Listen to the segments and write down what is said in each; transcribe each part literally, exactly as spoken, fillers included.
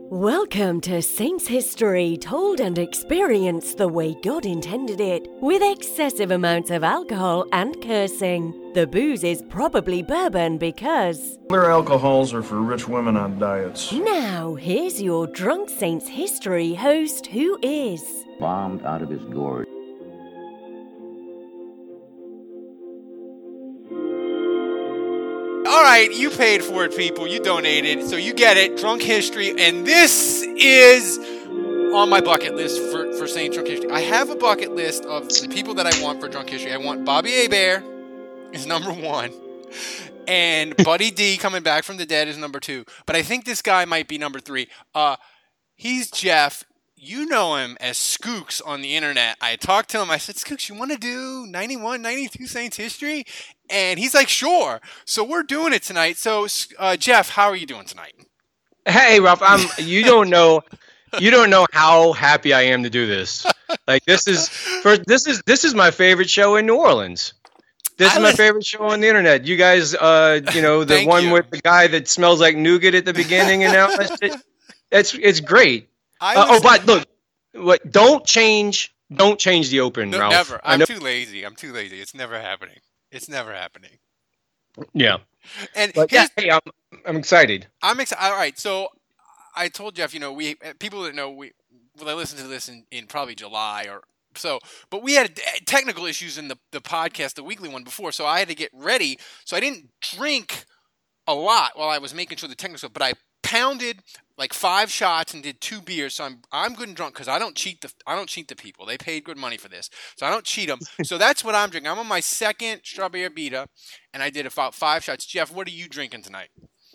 Welcome to Saints History, told and experienced the way God intended it, with excessive amounts of alcohol and cursing. The booze is probably bourbon because... Other alcohols are for rich women on diets. Now, here's your Drunk Saints History host, who is... bombed out of his gourd. All right, you paid for it, people. You donated, so you get it. Drunk History, and this is on my bucket list for, for saying Drunk History. I have a bucket list of the people that I want for Drunk History. I want Bobby Hebert is number one, and Buddy D coming back from the dead is number two. But I think this guy might be number three. Uh, he's Jeff. You know him as Skooks on the internet. I talked to him. I said, Skooks, you want to do ninety-one, ninety-two Saints History? And he's like, sure. So we're doing it tonight. So, uh, Jeff, how are you doing tonight? Hey, Ralph, I'm. You don't know. You don't know how happy I am to do this. Like this is first. This is this is my favorite show in New Orleans. This I is my listen- favorite show on the internet. You guys, uh, you know, the one you. with the guy that smells like nougat at the beginning, and now it's it's, it's great. Uh, oh, but look, what? Don't change. Don't change the open, no, Ralph. Never. I'm too lazy. I'm too lazy. It's never happening. It's never happening. Yeah. And but yeah, hey, I'm I'm excited. I'm excited. All right. So I told Jeff, you know, we people that know we well, they listened to this in, in probably July or so, but we had technical issues in the the podcast, the weekly one before, so I had to get ready. So I didn't drink a lot while I was making sure the technical stuff, but I pounded like five shots and did two beers. So I'm I'm good and drunk because I don't cheat the I don't cheat the people. They paid good money for this, so I don't cheat them. So that's what I'm drinking. I'm on my second strawberry beta, and I did about five shots. Jeff, what are you drinking tonight?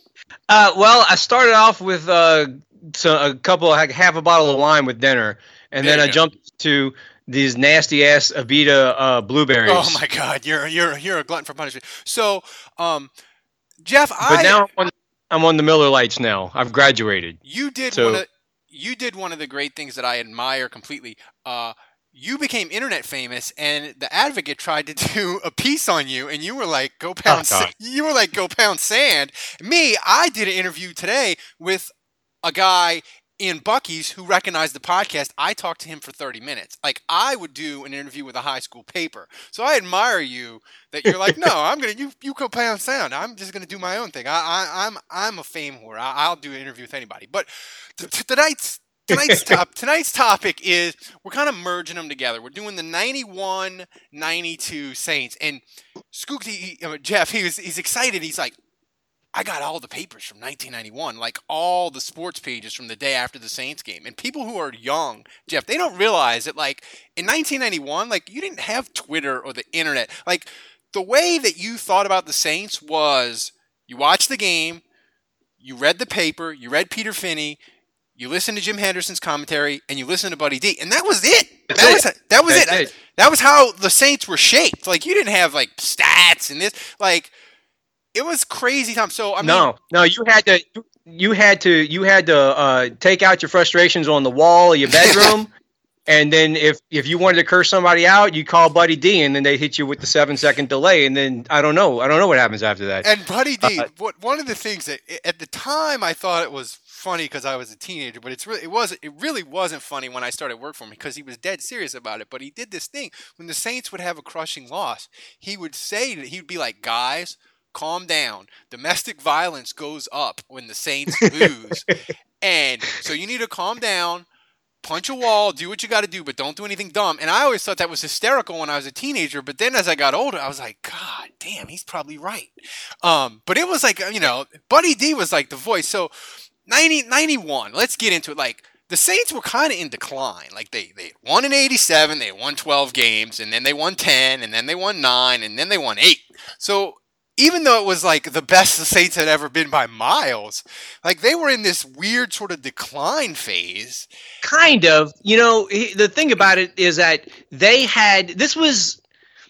Uh, well, I started off with uh, so a couple, like half a bottle of wine with dinner, and there then I go. jumped to these nasty ass Avita uh, blueberries. Oh my God, you're you're you're a glutton for punishment. So, um, Jeff, but I now I'm on, I'm on the Miller Lights now. I've graduated. You did so, one of you did one of the great things that I admire completely. Uh, you became internet famous, and the Advocate tried to do a piece on you, and you were like, "Go pound." Oh, sa- you were like, "Go pound sand." Me, I did an interview today with a guy in Buc-ee's who recognized the podcast. I talked to him for thirty minutes. Like I would do an interview with a high school paper. So I admire you that you're like, no, I'm gonna you you go pound sound. I'm just gonna do my own thing. I, I I'm I'm a fame whore. I, I'll do an interview with anybody. But t- t- tonight's tonight's top tonight's topic is we're kind of merging them together. We're doing the ninety-one ninety-two Saints, and Skooks, he, he, uh, Jeff, he was he's excited. He's like, I got all the papers from nineteen ninety-one, like all the sports pages from the day after the Saints game. And people who are young, Jeff, they don't realize that, like, in nineteen ninety-one, like, you didn't have Twitter or the internet. Like, the way that you thought about the Saints was you watched the game, you read the paper, you read Peter Finney, you listened to Jim Henderson's commentary, and you listened to Buddy D. And that was it. That's that it. was that was That's it. it. That was how the Saints were shaped. Like, you didn't have, like, stats and this. Like, it was crazy time. So I mean, no, no, you had to, you had to, you had to uh, take out your frustrations on the wall of your bedroom, and then if if you wanted to curse somebody out, you call Buddy D, and then they hit you with the seven second delay, and then I don't know, I don't know what happens after that. And Buddy D, uh, what one of the things that at the time I thought it was funny because I was a teenager, but it's really it was it really wasn't funny when I started work for him because he was dead serious about it. But he did this thing when the Saints would have a crushing loss, he would say that he would be like, guys, calm down. Domestic violence goes up when the Saints lose. And so you need to calm down, punch a wall, do what you got to do, but don't do anything dumb. And I always thought that was hysterical when I was a teenager. But then as I got older, I was like, God damn, he's probably right. Um, but it was like, you know, Buddy D was like the voice. So ninety, ninety-one, let's get into it. Like, the Saints were kind of in decline. Like, they, they won in eighty-seven, they won twelve games, and then they won ten, and then they won nine, and then they won eight. So even though it was like the best the Saints had ever been by miles, like they were in this weird sort of decline phase. Kind of. You know, the thing about it is that they had, this was,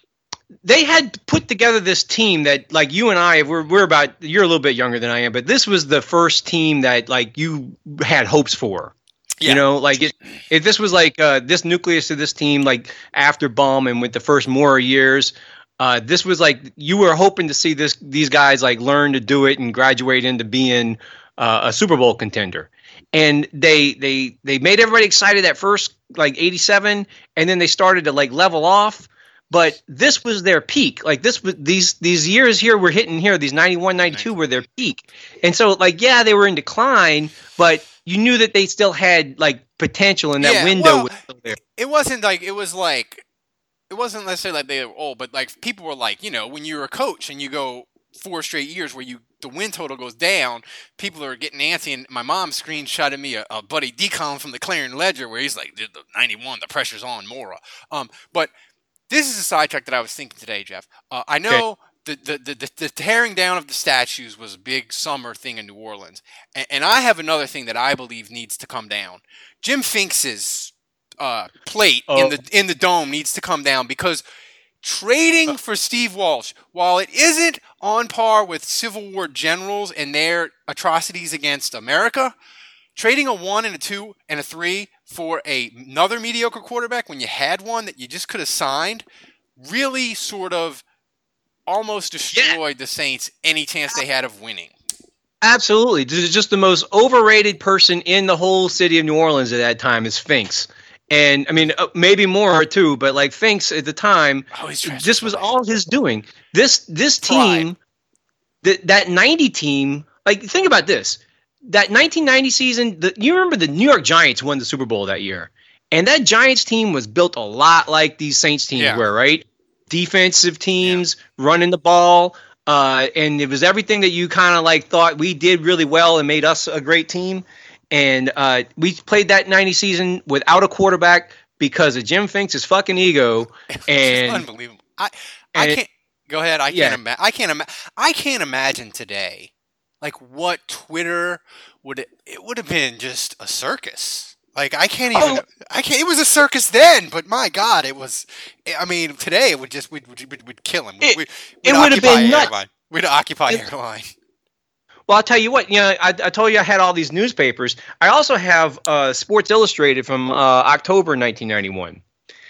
they had put together this team that, like, you and I, we're, we're about, you're a little bit younger than I am, but this was the first team that, like, you had hopes for. Yeah. You know, like, it, if this was like uh, this nucleus of this team, like after Baum and with the first Moore years, Uh, this was like you were hoping to see this these guys like learn to do it and graduate into being uh, a Super Bowl contender. and they they they made everybody excited at first, like eighty-seven, and then they started to like level off. But this was their peak. Like this was these these years here we're hitting here. These ninety-one, ninety-two were their peak. And so like yeah, they were in decline, but you knew that they still had like potential in that yeah, window. Well, was still there. It wasn't like it was like it wasn't necessarily like they were old, but like people were like, you know, when you're a coach and you go four straight years where you the win total goes down, people are getting antsy. And my mom screenshotted me a, a Buddy D column from the Clarion Ledger where he's like, the ninety-one, the pressure's on Mora. Um, but this is a sidetrack that I was thinking today, Jeff. Uh, I know okay. the, the, the, the tearing down of the statues was a big summer thing in New Orleans. And, and I have another thing that I believe needs to come down. Jim Finks's uh, plate oh. in the in the dome needs to come down because trading for Steve Walsh, while it isn't on par with Civil War generals and their atrocities against America, trading a one and a two and a three for a, another mediocre quarterback when you had one that you just could have signed really sort of almost destroyed yeah. the Saints any chance they had of winning. Absolutely. Just the most overrated person in the whole city of New Orleans at that time is Finks. And, I mean, maybe more, too, but, like, Finks at the time, oh, this was all his doing. This this team, th- that ninety team, like, think about this. That nineteen ninety season, the, you remember the New York Giants won the Super Bowl that year. And that Giants team was built a lot like these Saints teams yeah. were, right? Defensive teams, yeah. running the ball. Uh, and it was everything that you kind of like thought we did really well and made us a great team. And uh, we played that ninety season without a quarterback because of Jim Finks' fucking ego. And unbelievable. I, I can't it, go ahead. I can't. Yeah. Ima- I can't. Ima- I can't imagine today, like what Twitter would. It would have been just a circus. Like I can't even. Oh. I can't. It was a circus then, but my God, it was. I mean, today it would just we'd we'd, we'd kill him. It, we'd, we'd it would have been nuts. We'd occupy it, airline. Well, I'll tell you what. You know, I, I told you I had all these newspapers. I also have uh, Sports Illustrated from uh, October nineteen ninety-one,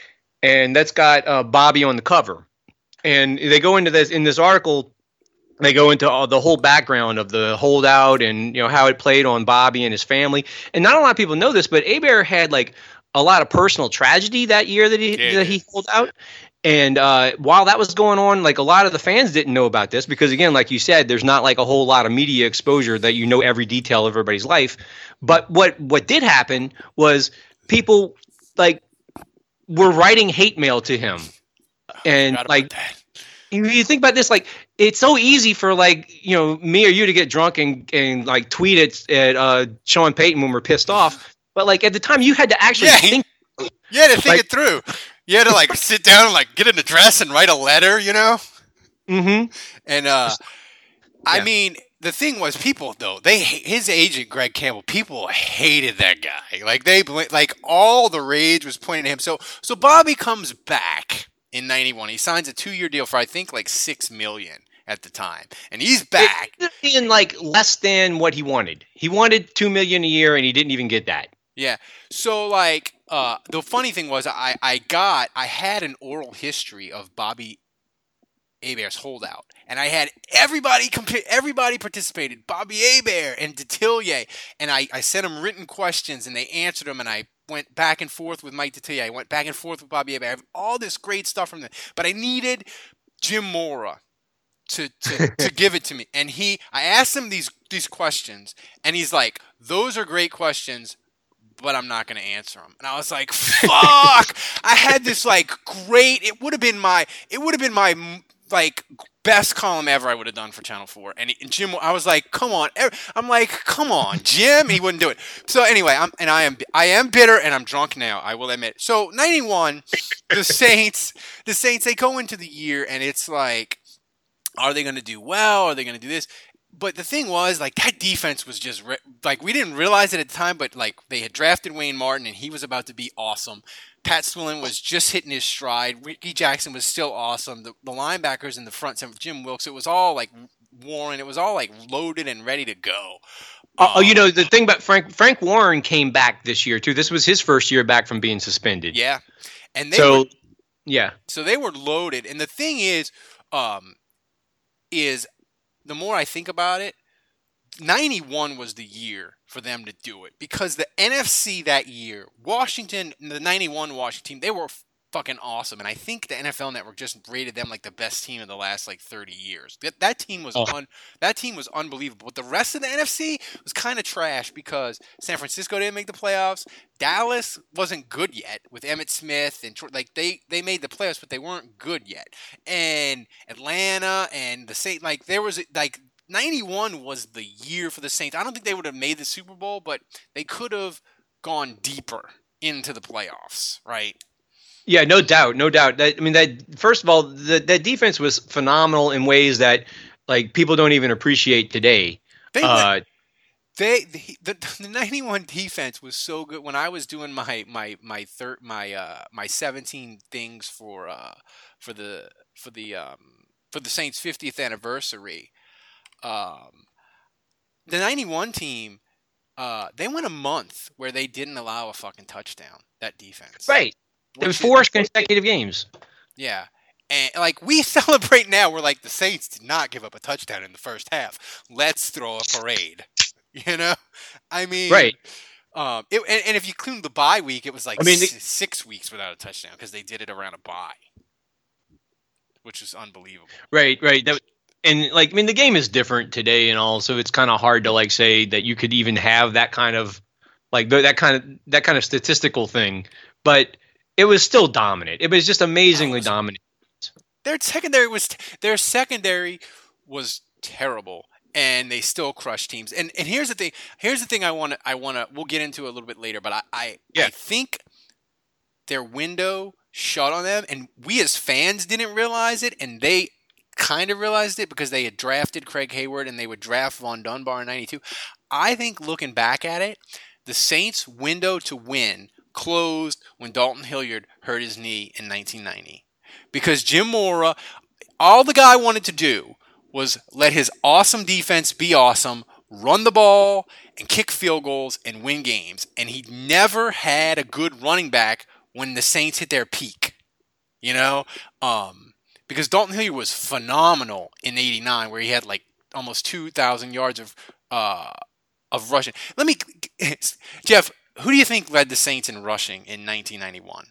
and that's got uh, Bobby on the cover. And they go into this in this article. They go into all, the whole background of the holdout and you know how it played on Bobby and his family. And not a lot of people know this, but Hebert had like a lot of personal tragedy that year that he yeah. that he held out. And uh, while that was going on, like a lot of the fans didn't know about this because, again, like you said, there's not like a whole lot of media exposure that you know every detail of everybody's life. But what what did happen was people like were writing hate mail to him, and like you, you think about this, like it's so easy for like you know me or you to get drunk and and like tweet it at uh, Sean Payton when we're pissed off. But like at the time, you had to actually yeah, think. You had to think like, it through. You had to like sit down and like get an address and write a letter, you know? Mm-hmm. And uh, I yeah. mean, the thing was, people though they his agent Greg Campbell, people hated that guy. Like they like all the rage was pointing at him. So so Bobby comes back in ninety-one. He signs a two year deal for I think like six million at the time, and he's back in like less than what he wanted. He wanted two million a year, and he didn't even get that. Yeah. So like. Uh, the funny thing was, I, I got I had an oral history of Bobby Hebert's holdout, and I had everybody compa- everybody participated, Bobby Hebert and Detillier, and I, I sent them written questions, and they answered them, and I went back and forth with Mike Detillier, I went back and forth with Bobby Hebert. I have all this great stuff from them, but I needed Jim Mora to to, to give it to me, and he I asked him these these questions, and he's like, "Those are great questions, but I'm not going to answer them." And I was like, fuck. I had this like great, it would have been my, it would have been my like best column ever I would have done for Channel four. And, and Jim, I was like, come on. I'm like, come on, Jim. He wouldn't do it. So anyway, I'm, and I am, I am bitter and I'm drunk now, I will admit. So ninety-one, the Saints, the Saints, they go into the year and it's like, are they going to do well? Are they going to do this? But the thing was, like, that defense was just, re- like, we didn't realize it at the time, but, like, they had drafted Wayne Martin, and he was about to be awesome. Pat Swillen was just hitting his stride. Ricky Jackson was still awesome. The, the linebackers in the front, Jim Wilkes, it was all, like, Warren. It was all, like, loaded and ready to go. Um, oh, you know, the thing about Frank, Frank Warren came back this year, too. This was his first year back from being suspended. Yeah. And they so, were, yeah. So they were loaded. And the thing is, um, is... the more I think about it, ninety-one was the year for them to do it because the N F C that year, Washington, the ninety-one Washington team, they were fucking awesome. And I think the N F L Network just rated them like the best team of the last like thirty years. That, that team was Oh. un, that team was unbelievable. But the rest of the N F C was kind of trash because San Francisco didn't make the playoffs. Dallas wasn't good yet with Emmitt Smith and like they, they made the playoffs, but they weren't good yet. And Atlanta and the Saints, like there was like ninety-one was the year for the Saints. I don't think they would have made the Super Bowl, but they could have gone deeper into the playoffs, right? Yeah, no doubt, no doubt. That, I mean, that first of all, the, that defense was phenomenal in ways that like people don't even appreciate today. They, Uh, they the, the the ninety-one defense was so good. When I was doing my my my third my uh my seventeen things for uh for the for the um for the Saints fiftieth anniversary, um the ninety-one team uh they went a month where they didn't allow a fucking touchdown. That defense, right. It was Which four is- consecutive games. Yeah. And like we celebrate now, we're like the Saints did not give up a touchdown in the first half. Let's throw a parade. You know, I mean, Right. Um, it, and, and if you include the bye week, it was like I mean, s- six weeks without a touchdown because they did it around a bye, which is unbelievable. Right, right. That, and like, I mean, the game is different today and all, so it's kind of hard to like say that you could even have that kind of like th- that kind of that kind of statistical thing. But it was still dominant. It was just amazingly Oh, it was- dominant. Their secondary was their secondary was terrible, and they still crushed teams. And and here's the thing. Here's the thing. I want to. I want to. We'll get into it a little bit later. But I. I, Yeah. I think their window shut on them, and we as fans didn't realize it, and they kind of realized it because they had drafted Craig Hayward and they would draft Von Dunbar in ninety-two. I think looking back at it, the Saints' window to win closed when Dalton Hilliard hurt his knee in nineteen ninety. Because Jim Mora, all the guy wanted to do was let his awesome defense be awesome, run the ball, and kick field goals and win games. And he never had a good running back when the Saints hit their peak. You know? Um, because Dalton Hilliard was phenomenal in eighty-nine, where he had like almost two thousand yards of uh, of rushing. Let me, Jeff, who do you think led the Saints in rushing in nineteen ninety-one?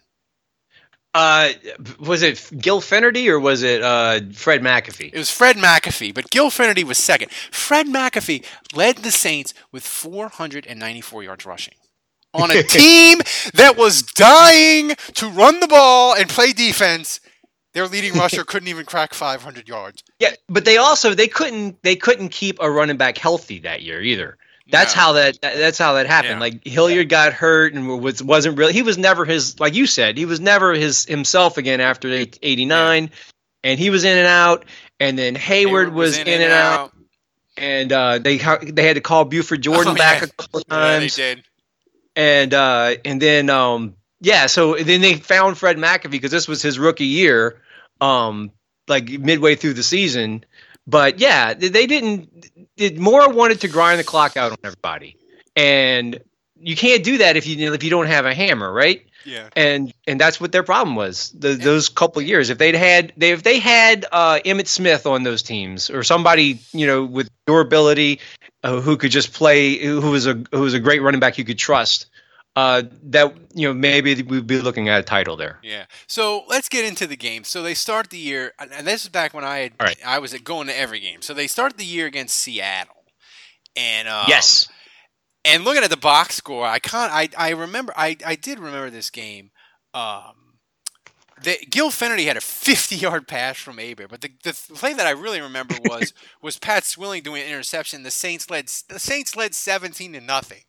Uh, was it Gil Finnerty or was it uh, Fred McAfee? It was Fred McAfee, but Gil Finnerty was second. Fred McAfee led the Saints with four hundred ninety-four yards rushing on a team that was dying to run the ball and play defense. Their leading rusher couldn't even crack five hundred yards. Yeah, but they also they couldn't they couldn't keep a running back healthy that year either. That's No. how that that's how that happened. Yeah. Like Hilliard got hurt and was wasn't really he was never his like you said he was never his himself again after eighty-nine, and he was in and out, and then Hayward, was, in, and out, and uh, they they had to call Buford Jordan Oh, back yeah. a couple of Yeah, they times, did. and uh, and then um yeah, so then they found Fred McAfee because this was his rookie year, um like midway through the season. But yeah, they didn't. It, Moore wanted to grind the clock out on everybody, and you can't do that if you if you don't have a hammer, right? Yeah. And and that's what their problem was. The, those couple of years, if they'd had they if they had uh, Emmitt Smith on those teams or somebody you know with durability uh, who could just play, who was a who was a great running back you could trust, uh, that you know maybe we'd be looking at a title there. Yeah. So let's get into the game. So they start the year, and this is back when I had, All right. I was going to every game. So they start the year against Seattle, and um, Yes. and looking at the box score, I can't. I I remember. I I did remember this game. Um, the, Gil Finnerty had a fifty-yard pass from Aber, but the, the play that I really remember was was Pat Swilling doing an interception. The Saints led the Saints led seventeen to nothing.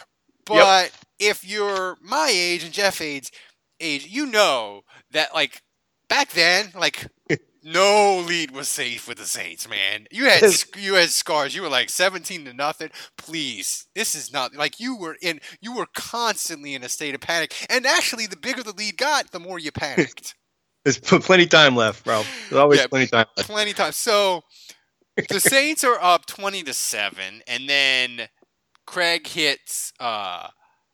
But if you're my age and Jeff age, age, you know that like back then, like no lead was safe with the Saints, man. You had you had scars. You were like seventeen to nothing. Please, this is not like you were in. You were constantly in a state of panic. And actually, the bigger the lead got, the more you panicked. There's plenty time left, bro. There's always Yeah. plenty time left. Plenty of time. So the Saints are up twenty to seven, and then Craig hits uh,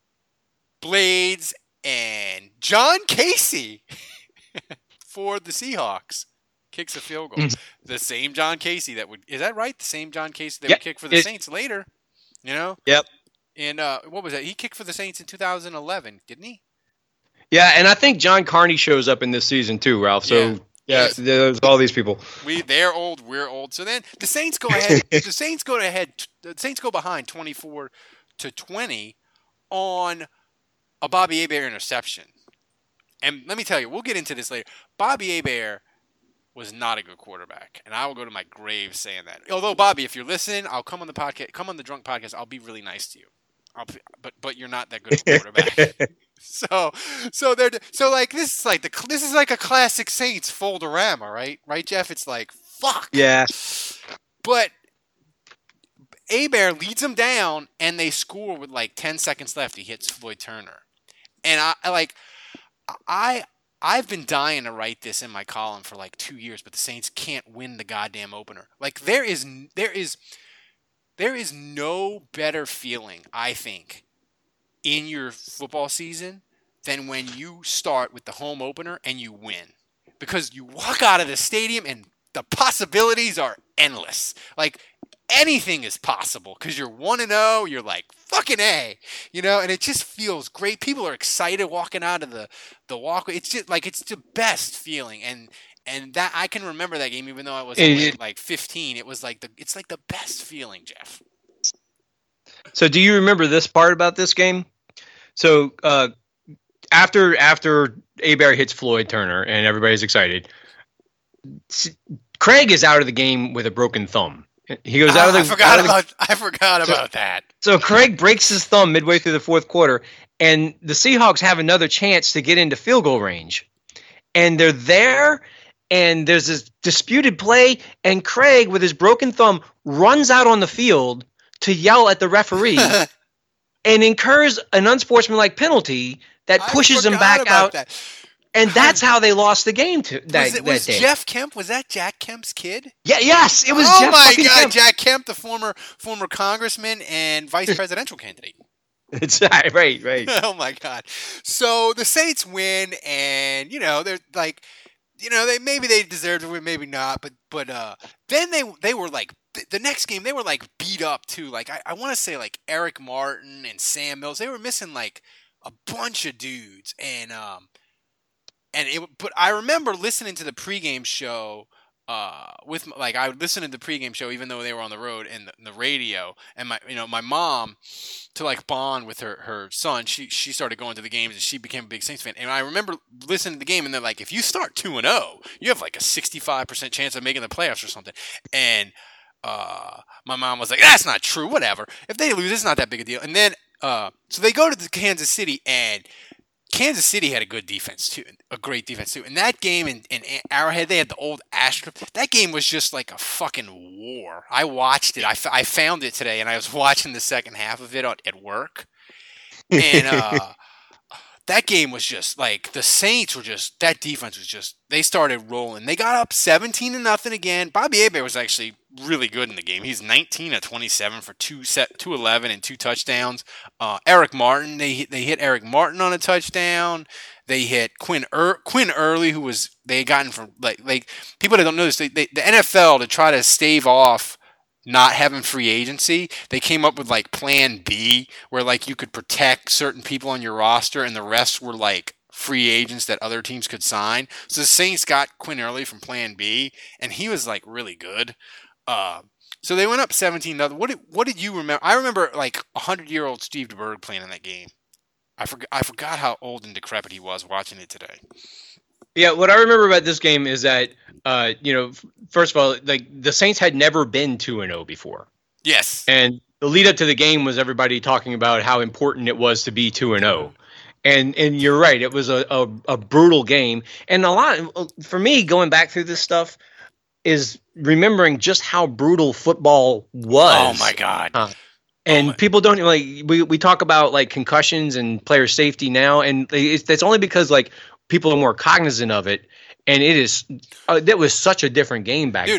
Blades and John Casey for the Seahawks. kicks a field goal. The same John Casey that would is that right? The same John Casey that Yep. would kick for the It- Saints later. You know? Yep. And uh, what was that? He kicked for the Saints in two thousand eleven, didn't he? Yeah, and I think John Carney shows up in this season too, Ralph. So Yeah. yeah, Yes. there's all these people. We they're old, we're old. So then the Saints go ahead. the Saints go ahead. The Saints go behind twenty-four to twenty on a Bobby Hebert interception. And let me tell you, we'll get into this later. Bobby Hebert was not a good quarterback, and I will go to my grave saying that. Although Bobby, if you're listening, I'll come on the podcast, come on the Drunk Podcast. I'll be really nice to you. I'll be, but but you're not that good of a quarterback. so so they're so like this is like the this is like a classic Saints fold-a-rama, right? Right, Jeff? It's like fuck. Yeah. But Hebert leads them down, and they score with like ten seconds left. He hits Floyd Turner, and I, I like I I've been dying to write this in my column for like two years, but the Saints can't win the goddamn opener. Like there is there is there is no better feeling, I think, in your football season than when you start with the home opener and you win, because you walk out of the stadium and the possibilities are endless. Like anything is possible because you're one and zero. You're like fucking A, you know, and it just feels great. People are excited walking out of the the walkway. It's just like it's the best feeling, and and that I can remember that game even though I was only, like fifteen. It was like the it's like the best feeling, Jeff. So do you remember this part about this game? So uh, after after Hebert hits Floyd Turner and everybody's excited, Craig is out of the game with a broken thumb. He goes oh, out of the. I forgot out of the, about I forgot so, about that. So Craig breaks his thumb midway through the fourth quarter, and the Seahawks have another chance to get into field goal range, and they're there. And there's this disputed play, and Craig, with his broken thumb, runs out on the field to yell at the referee and incurs an unsportsmanlike penalty that pushes him back out. That. And that's how they lost the game to that, was it, that was day. Jeff Kemp? Was that Jack Kemp's kid? Yeah, yes, it was. Oh Jeff my fucking God, Kemp. Jack Kemp, the former former congressman and vice presidential candidate. It's right, right, right. Oh my God! So the Saints win, and you know they're like, you know they maybe they deserved to win, maybe not, but but uh, then they they were like th- the next game they were like beat up too. Like I, I want to say like Eric Martin and Sam Mills, they were missing like a bunch of dudes, and um. And it, but I remember listening to the pregame show, uh, with like I would listen to the pregame show even though they were on the road and the, the radio. And my, you know, my mom, to like bond with her her son, she she started going to the games and she became a big Saints fan. And I remember listening to the game and they're like, if you start two and zero, you have like a sixty-five percent chance of making the playoffs or something. And uh, my mom was like, that's not true. Whatever. If they lose, it's not that big a deal. And then uh, so they go to the Kansas City and. Kansas City had a good defense too, a great defense too. In that game in, in Arrowhead, they had the old Astro. That game was just like a fucking war. I watched it. I, f- I found it today, and I was watching the second half of it on, at work. And uh, that game was just like the Saints were just that defense was just they started rolling. They got up seventeen to nothing again. Bobby Hebert was actually really good in the game. He's nineteen of twenty-seven for two set two eleven and two touchdowns. Uh, Eric Martin, they they hit Eric Martin on a touchdown. They hit Quinn er- Quinn Early, who was they had gotten from like like people that don't know this. They, they, the N F L to try to stave off not having free agency, they came up with like Plan B, where like you could protect certain people on your roster, and the rest were like free agents that other teams could sign. So the Saints got Quinn Early from Plan B, and he was like really good. Uh, so they went up seventeen nothing. What did what did you remember? I remember like a hundred year old Steve DeBerg playing in that game. I forgot I forgot how old and decrepit he was watching it today. Yeah, what I remember about this game is that, uh, you know, first of all, like the Saints had never been two and zero before. Yes, and the lead up to the game was everybody talking about how important it was to be two and zero. And and you're right, it was a, a, a brutal game. And a lot for me going back through this stuff is remembering just how brutal football was. Oh my God. Uh, and oh people don't like we, we talk about like concussions and player safety now, and it's, it's only because like people are more cognizant of it. And it is uh, that was such a different game back Dude, then.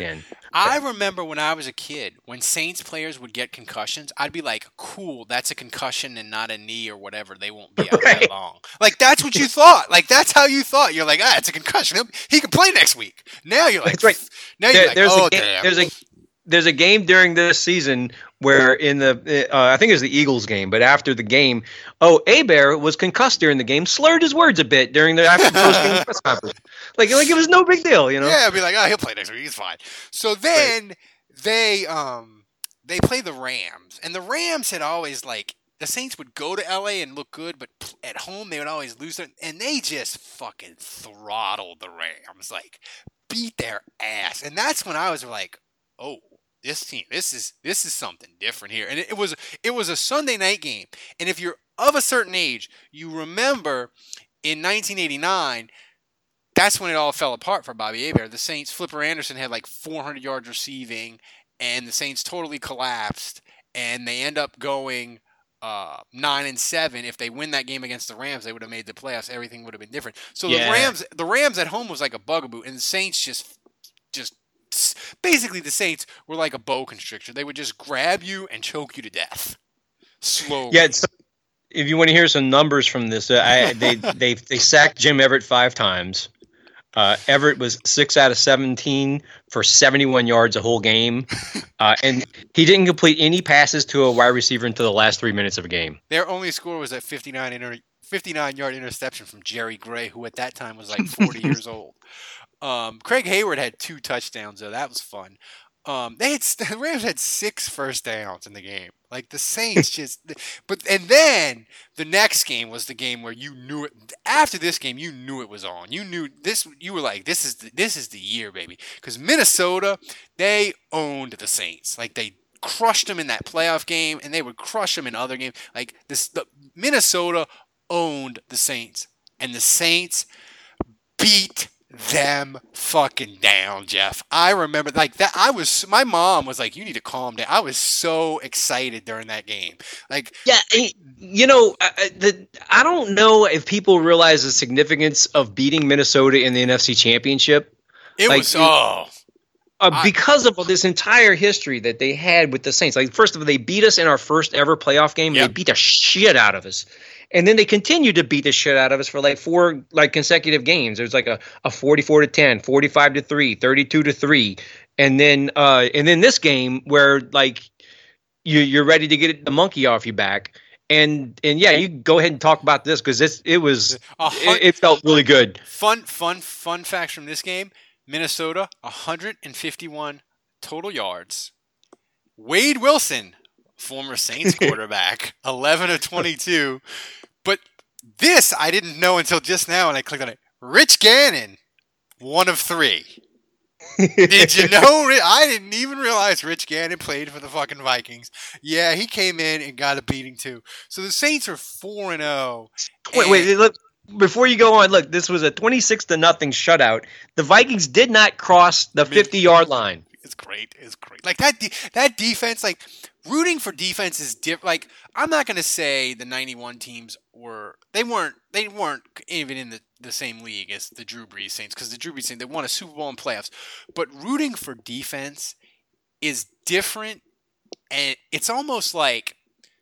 I remember when I was a kid, when Saints players would get concussions, I'd be like, cool, that's a concussion and not a knee or whatever. They won't be out Right. that long. Like, that's what you thought. Like, that's how you thought. You're like, ah, it's a concussion. He'll, he can play next week. Now you're like, That's right. now you're There- like, there's oh, a game, damn. there's a there's a game during this season where in the uh, I think it was the Eagles game, but after the game, oh, Abear was concussed during the game, slurred his words a bit during the after post game press conference. Like like it was no big deal, you know. Yeah, I'd be like, oh, he'll play next week. He's fine. So then they um they play the Rams, and the Rams had always like the Saints would go to L A and look good, but p- at home they would always lose their, and they just fucking throttled the Rams, like beat their ass, and that's when I was like, oh, this team, this is this is something different here, and it, it was it was a Sunday night game, and if you're of a certain age, you remember in nineteen eighty-nine. That's when it all fell apart for Bobby Abear. The Saints, Flipper Anderson had like four hundred yards receiving, and the Saints totally collapsed, and they end up going uh, nine and seven. If they win that game against the Rams, they would have made the playoffs. Everything would have been different. So Yeah. the Rams, the Rams at home was like a bugaboo, and the Saints just, just basically the Saints were like a boa constrictor. They would just grab you and choke you to death slowly. Yeah, it's, if you want to hear some numbers from this, uh, I, they they they sacked Jim Everett five times. Uh, Everett was six out of seventeen for seventy-one yards a whole game, uh, and he didn't complete any passes to a wide receiver until the last three minutes of a game. Their only score was a fifty-nine inter- fifty-nine-yard interception from Jerry Gray, who at that time was like forty years old. Um, Craig Hayward had two touchdowns, though. That was fun. Um, they had the Rams had six first downs in the game. Like the Saints just, but and then the next game was the game where you knew it. After this game, you knew it was on. You knew this. You were like, this is the, this is the year, baby. Because Minnesota, they owned the Saints. Like they crushed them in that playoff game, and they would crush them in other games. Like this, the Minnesota owned the Saints, and the Saints beat them fucking down, Jeff. I remember like that. I was, my mom was like, you need to calm down. I was so excited during that game. Like, Yeah, and, you know, uh, the I don't know if people realize the significance of beating Minnesota in the N F C Championship. it Like, was, you- oh, Uh, I- because of this entire history that they had with the Saints. Like, first of all, they beat us in our first ever playoff game. Yep. They beat the shit out of us. And then they continued to beat the shit out of us for like four like consecutive games. There's like a, a forty-four to ten, forty-five to three, thirty-two to three. And then uh, and then this game where like you you're ready to get the monkey off your back. And and yeah, you go ahead and talk about this because it's it was A hun- it, it felt really good. fun, fun, fun facts from this game. Minnesota, one hundred fifty-one total yards. Wade Wilson, former Saints quarterback, eleven of twenty-two. But this I didn't know until just now, and I clicked on it. Rich Gannon, one of three. Did you know? Ri- I didn't even realize Rich Gannon played for the fucking Vikings. Yeah, he came in and got a beating too. So the Saints are four and zero. Wait, wait, look. Before you go on, look, this was a twenty-six to nothing shutout. The Vikings did not cross the fifty-yard line. It's great. It's great. Like that. De- that defense. Like rooting for defense is different. Like I'm not gonna say the ninety-one teams were. They weren't. They weren't even in the, the same league as the Drew Brees Saints because the Drew Brees Saints they won a Super Bowl and playoffs. But rooting for defense is different, and it's almost like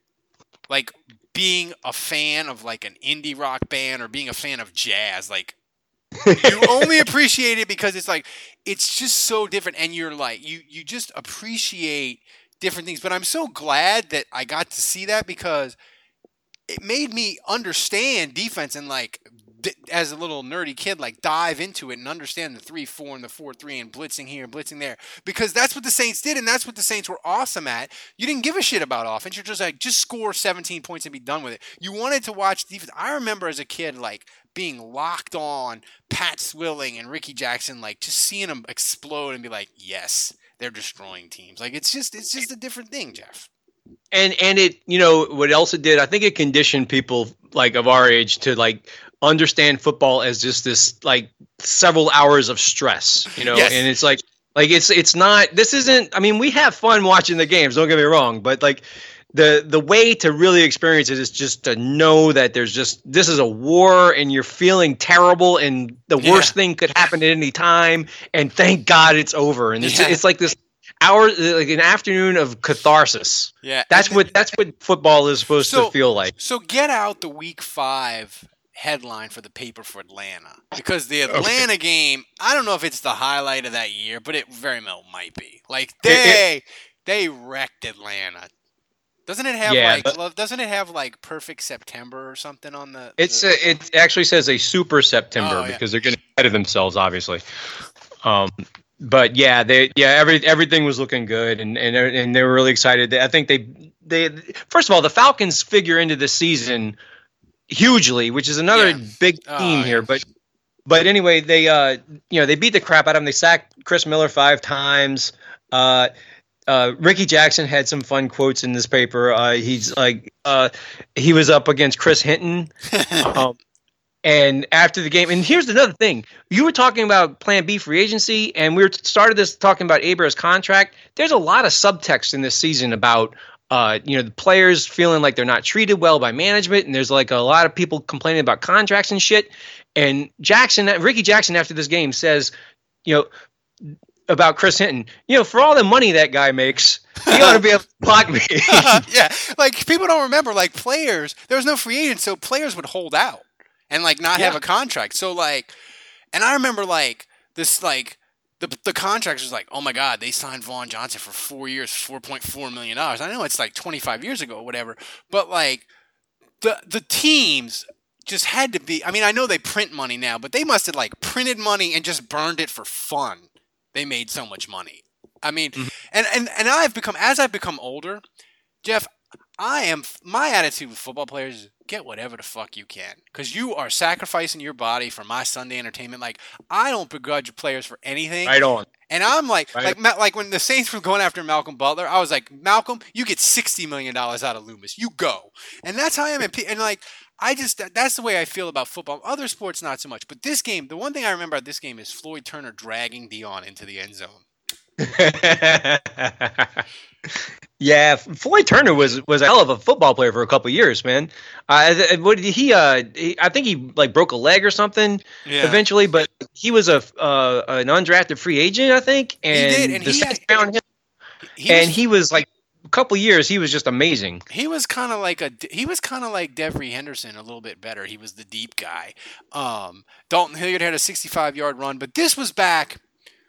like being a fan of like an indie rock band or being a fan of jazz. Like you only appreciate it because it's like it's just so different, and you're like you you just appreciate different things. But I'm so glad that I got to see that because it made me understand defense and like d- as a little nerdy kid, like dive into it and understand the three four and the four three and blitzing here and blitzing there because that's what the Saints did and that's what the Saints were awesome at. You didn't give a shit about offense. You're just like just score seventeen points and be done with it. You wanted to watch defense. I remember as a kid like being locked on Pat Swilling and Ricky Jackson, like just seeing them explode and be like, yes, they're destroying teams. Like it's just it's just a different thing, Jeff. And and it, you know, what else it did? I think it conditioned people like of our age to like understand football as just this like several hours of stress, you know. Yes. And it's like like it's it's not. This isn't. I mean, we have fun watching the games. Don't get me wrong, but like the the way to really experience it is just to know that there's just this is a war and you're feeling terrible and the worst Yeah. thing could happen at any time and thank God it's over and it's Yeah. it's like this hour like an afternoon of catharsis. Yeah. That's And- what that's what football is supposed So- to feel like. So get out the week five headline for the paper for Atlanta. Because the Atlanta game, I don't know if it's the highlight of that year, but it very well might be. Like they they wrecked Atlanta. Doesn't it have Yeah, like but- love- doesn't it have like perfect September or something on the It's the, a, it actually says a super September Oh, yeah. because they're getting ahead of themselves, obviously. Um, but yeah, they yeah every everything was looking good and and and they were really excited. I think they they first of all the Falcons figure into the season hugely, which is another Yeah. big Oh, theme yeah. here. But but anyway, they uh you know they beat the crap out of them. They sacked Chris Miller five times. Uh, Uh, Ricky Jackson had some fun quotes in this paper. Uh, he's like, uh, he was up against Chris Hinton, um, and after the game. And here's another thing: you were talking about Plan B free agency, and we were started this talking about Abrams' contract. There's a lot of subtext in this season about, uh, you know, the players feeling like they're not treated well by management, and there's like a lot of people complaining about contracts and shit. And Jackson, Ricky Jackson, after this game says, you know. About Chris Hinton, you know, for all the money that guy makes, he ought to be able to block me. yeah, like people don't remember. Like players, there was no free agent, so players would hold out and like not have Yeah. a contract. So like, and I remember like this, like the the contractors was like, oh my god, they signed Vaughn Johnson for four years, four point four million dollars. I know it's like twenty five years ago or whatever, but like the the teams just had to be. I mean, I know they print money now, but they must have like printed money and just burned it for fun. They made so much money. I mean, Mhm. and, and, and I've become, as I've become older, Jeff, I am, my attitude with football players is get whatever the fuck you can. Because you are sacrificing your body for my Sunday entertainment. Like, I don't begrudge players for anything. Right on. And I'm like, Right. like, Ma- like when the Saints were going after Malcolm Butler, I was like, Malcolm, you get sixty million dollars out of Loomis. You go. And that's how I am. And, pe- and like, I just, that- that's the way I feel about football. Other sports, not so much. But this game, the one thing I remember about this game is Floyd Turner dragging Dion into the end zone. Yeah, Floyd Turner was was a hell of a football player for a couple of years, man. Uh, th- what did he? Uh, he, I think he like broke a leg or something Yeah. eventually, but he was a uh, an undrafted free agent, I think, and, did, and the he Saints had- found him, He and was, he was like a couple of years, he was just amazing. He was kind of like a he was kind of like Devery Henderson a little bit better. He was the deep guy. Um, Dalton Hilliard had a sixty-five yard run, but this was back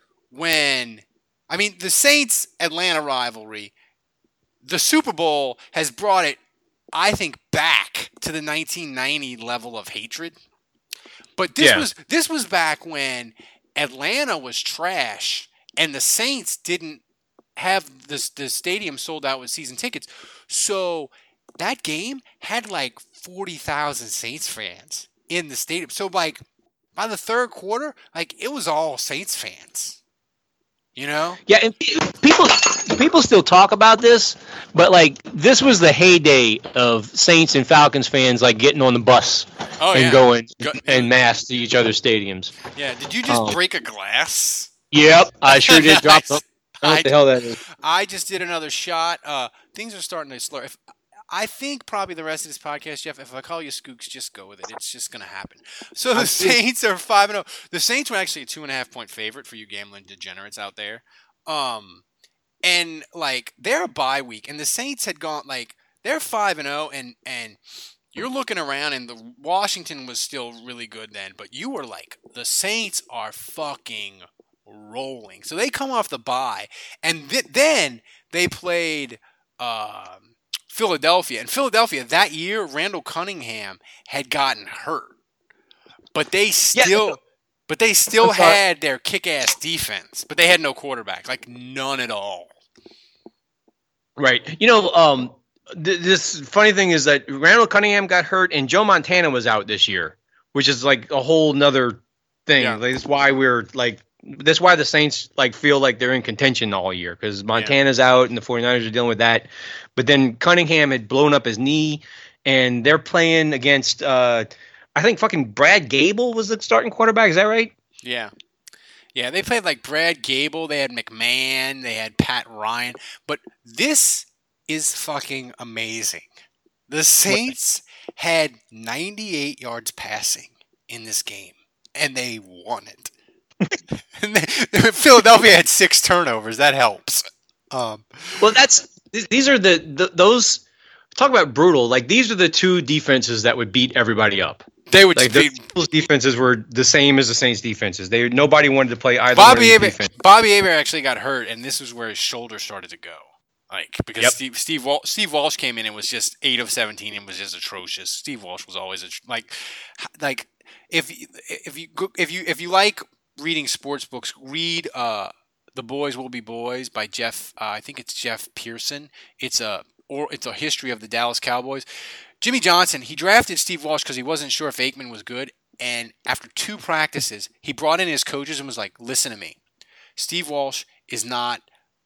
when I mean the Saints Atlanta rivalry. The Super Bowl has brought it, I think, back to the nineteen ninety level of hatred. But this Yeah. was this was back when Atlanta was trash and the Saints didn't have this the stadium sold out with season tickets. So that game had like forty thousand Saints fans in the stadium. So like by the third quarter, like it was all Saints fans. You know? Yeah, and pe- people people still talk about this, but like this was the heyday of Saints and Falcons fans like getting on the bus Oh and yeah. going Go- en masse to each other's stadiums. Yeah. Did you just Oh. break a glass? Yep, I sure did drop Nice. them. I don't know I, what the hell that is. I just did another shot. Uh, things are starting to slur. If, I think probably the rest of this podcast, Jeff, if I call you Skooks, just go with it. It's just going to happen. So the I'm- Saints are five and zero. The Saints were actually a two and a half point favorite for you gambling degenerates out there. Um, and like they're a bye week, and the Saints had gone like they're five and zero, and and you're looking around, and the Washington was still really good then, but you were like the Saints are fucking rolling. So they come off the bye, and th- then they played um, Philadelphia. And Philadelphia that year, Randall Cunningham had gotten hurt, but they still, but they still I'm sorry. had their kick-ass defense. But they had no quarterback, like none at all. Right. You know, um, th- this funny thing is that Randall Cunningham got hurt and Joe Montana was out this year, which is like a whole nother thing. Yeah. Like, that's why we're like, that's why the Saints like feel like they're in contention all year because Montana's out and the 49ers are dealing with that. But then Cunningham had blown up his knee and they're playing against, uh, I think fucking Brad Gable was the starting quarterback. Is that right? Yeah. Yeah, they played like Brad Gable, they had McMahon, they had Pat Ryan, but this is fucking amazing. The Saints had ninety-eight yards passing in this game, and they won it. And they, Philadelphia had six turnovers. That helps. Um, well, that's these are the, the those talk about brutal. Like these are the two defenses that would beat everybody up. They would like beat, those defenses were the same as the Saints defenses. They nobody wanted to play either. Bobby Aber, Bobby Aber actually got hurt, and this was where his shoulder started to go. Like because yep. Steve Steve, Wal- Steve Walsh came in and was just eight of seventeen and was just atrocious. Steve Walsh was always a, like like if if you if you if you like reading sports books, read uh, The Boys Will Be Boys by Jeff. Uh, I think it's Jeff Pearson. It's a or it's a history of the Dallas Cowboys. Jimmy Johnson, he drafted Steve Walsh because he wasn't sure if Aikman was good. And after two practices, he brought in his coaches and was like, listen to me. Steve Walsh is not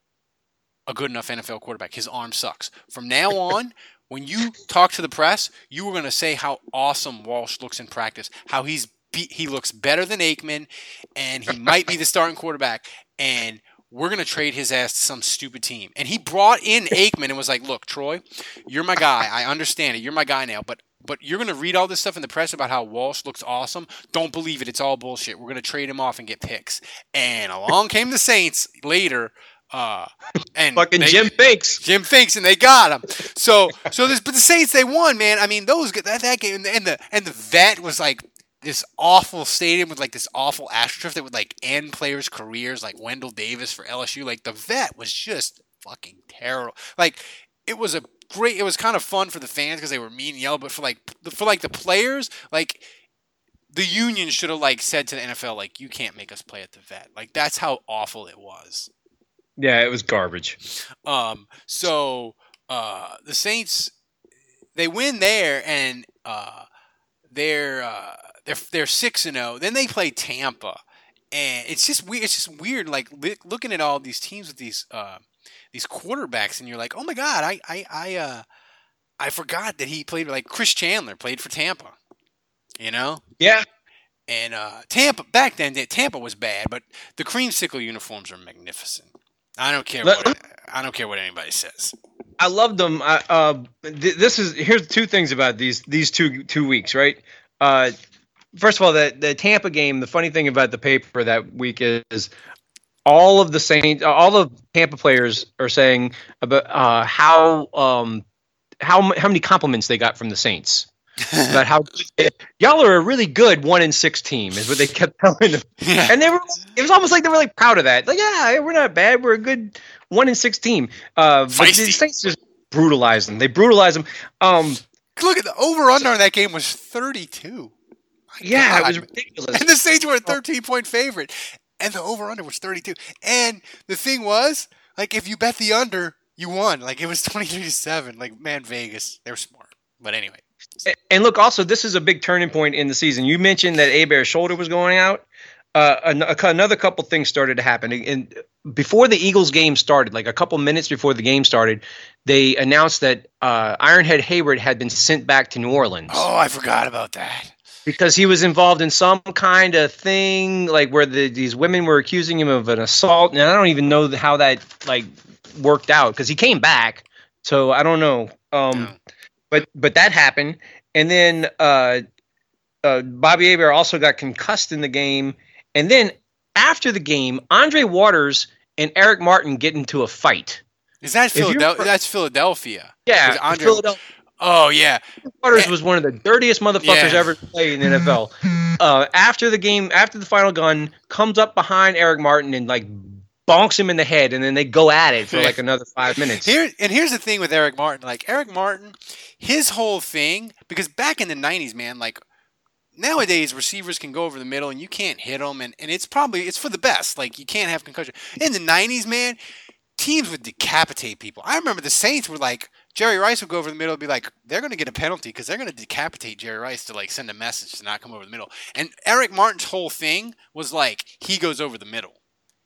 a good enough N F L quarterback. His arm sucks. From now on, when you talk to the press, you are going to say how awesome Walsh looks in practice, how he's be- he looks better than Aikman, and he might be the starting quarterback. And we're going to trade his ass to some stupid team. And he brought in Aikman and was like, look, Troy, you're my guy. I understand it. You're my guy now. But but you're going to read all this stuff in the press about how Walsh looks awesome. Don't believe it. It's all bullshit. We're going to trade him off and get picks. And along came the Saints later. Uh, and fucking they, Jim Finks. Jim Finks, and they got him. So so this, but the Saints, they won, man. I mean, those that, that game, and the and the vet was like this awful stadium with like this awful astroturf that would like end players' careers, like Wendell Davis for L S U. Like the vet was just fucking terrible. Like it was a great. It was kind of fun for the fans because they were mean and yell, but for like for like the players, like the union should have like said to the N F L, like, you can't make us play at the vet. Like that's how awful it was. Yeah, it was garbage. Um. So uh, the Saints, they win there, and uh, they're. Uh, They're they're six and zero. Then they play Tampa, and it's just weird. It's just weird, like li- looking at all these teams with these uh, these quarterbacks, and you're like, oh my god, I I I uh, I forgot that he played like Chris Chandler played for Tampa, you know? Yeah. And uh, Tampa back then, Tampa was bad, but the creamsicle uniforms are magnificent. I don't care. Let, what, I don't care what anybody says. I loved them. I, uh, th- this is here's two things about these these two two weeks, right? Uh, First of all, the, the Tampa game, the funny thing about the paper that week is all of the Saints, all of Tampa players are saying about uh, how um, how how many compliments they got from the Saints. About how y'all are a really good one in six team is what they kept telling them. Yeah. And they were it was almost like they were like proud of that. Like, yeah, we're not bad. We're a good one in six team. Uh, but the Saints just brutalized them. They brutalized them. Um, Look at the over under in that game was thirty-two. My yeah, God. it was ridiculous. And the Saints were a thirteen-point favorite. And the over-under was thirty-two. And the thing was, like, if you bet the under, you won. Like, it was twenty-three to seven. Like, man, Vegas, they were smart. But anyway. And look, also, this is a big turning point in the season. You mentioned that Hebert's shoulder was going out. Uh, another couple things started to happen. And before the Eagles game started, like a couple minutes before the game started, they announced that uh, Ironhead Herbert had been sent back to New Orleans. Oh, I forgot about that. Because he was involved in some kind of thing, like where the, these women were accusing him of an assault, and I don't even know how that like worked out. Because he came back, so I don't know. Um, no. But but that happened, and then uh, uh, Bobby Hebert also got concussed in the game, and then after the game, Andre Waters and Eric Martin get into a fight. Is that Philadelphia? That's Philadelphia. Yeah, Andre- Philadelphia. Oh, yeah. Waters was one of the dirtiest motherfuckers yeah. ever played in the N F L. Uh, after the game, after the final gun, comes up behind Eric Martin and, like, bonks him in the head, and then they go at it for, like, another five minutes. Here And here's the thing with Eric Martin. Like, Eric Martin, his whole thing, because back in the nineties, man, like, nowadays receivers can go over the middle and you can't hit them, and, and it's probably, it's for the best. Like, you can't have concussion. In the nineties, man, teams would decapitate people. I remember the Saints were like, Jerry Rice would go over the middle and be like, they're going to get a penalty because they're going to decapitate Jerry Rice to like send a message to not come over the middle. And Eric Martin's whole thing was like, he goes over the middle.